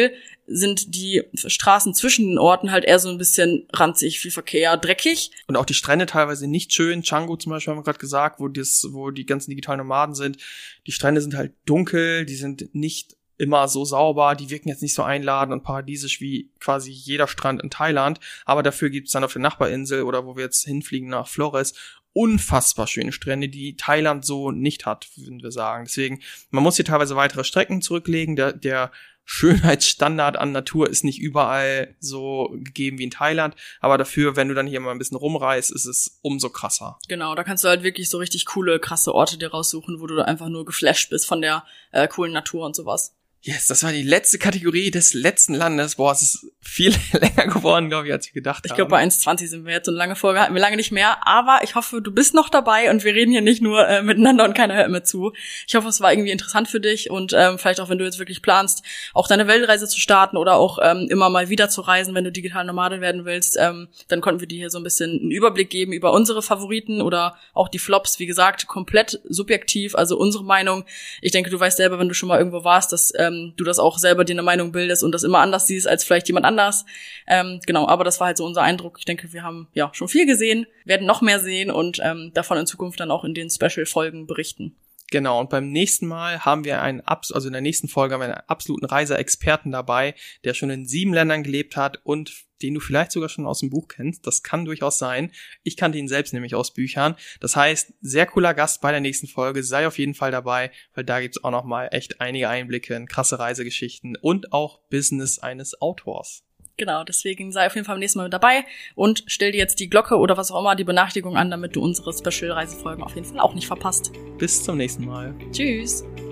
sind die Straßen zwischen den Orten halt eher so ein bisschen ranzig, viel Verkehr, dreckig. Und auch die Strände teilweise nicht schön. Canggu zum Beispiel haben wir gerade gesagt, wo das, wo die ganzen digitalen Nomaden sind. Die Strände sind halt dunkel, die sind nicht immer so sauber, die wirken jetzt nicht so einladend und paradiesisch wie quasi jeder Strand in Thailand. Aber dafür gibt's dann auf der Nachbarinsel oder wo wir jetzt hinfliegen nach Flores unfassbar schöne Strände, die Thailand so nicht hat, würden wir sagen. Deswegen, man muss hier teilweise weitere Strecken zurücklegen. Der, der Schönheitsstandard an Natur ist nicht überall so gegeben wie in Thailand, aber dafür, wenn du dann hier mal ein bisschen rumreist, ist es umso krasser. Genau, da kannst du halt wirklich so richtig coole, krasse Orte dir raussuchen, wo du einfach nur geflasht bist von der äh, coolen Natur und sowas. Yes, das war die letzte Kategorie des letzten Landes. Boah, es ist viel länger geworden, glaube ich, als wir gedacht ich haben. Ich glaube, bei eins zwanzig sind wir jetzt, so eine lange Folge hatten wir lange nicht mehr, aber ich hoffe, du bist noch dabei und wir reden hier nicht nur äh, miteinander und keiner hört mir zu. Ich hoffe, es war irgendwie interessant für dich und ähm, vielleicht auch, wenn du jetzt wirklich planst, auch deine Weltreise zu starten oder auch ähm, immer mal wieder zu reisen, wenn du digital Nomadin werden willst, ähm, dann konnten wir dir hier so ein bisschen einen Überblick geben über unsere Favoriten oder auch die Flops, wie gesagt, komplett subjektiv, also unsere Meinung. Ich denke, du weißt selber, wenn du schon mal irgendwo warst, dass ähm, du das auch selber dir eine Meinung bildest und das immer anders siehst als vielleicht jemand anders. Ähm, genau, aber das war halt so unser Eindruck. Ich denke, wir haben ja schon viel gesehen, werden noch mehr sehen und ähm, davon in Zukunft dann auch in den Special-Folgen berichten. Genau, und beim nächsten Mal haben wir einen, also in der nächsten Folge haben wir einen absoluten Reiseexperten dabei, der schon in sieben Ländern gelebt hat und den du vielleicht sogar schon aus dem Buch kennst. Das kann durchaus sein. Ich kannte ihn selbst nämlich aus Büchern. Das heißt, sehr cooler Gast bei der nächsten Folge. Sei auf jeden Fall dabei, weil da gibt's auch noch mal echt einige Einblicke in krasse Reisegeschichten und auch Business eines Autors. Genau, deswegen sei auf jeden Fall beim nächsten Mal mit dabei und stell dir jetzt die Glocke oder was auch immer, die Benachrichtigung an, damit du unsere Special-Reisefolgen auf jeden Fall auch nicht verpasst. Bis zum nächsten Mal. Tschüss.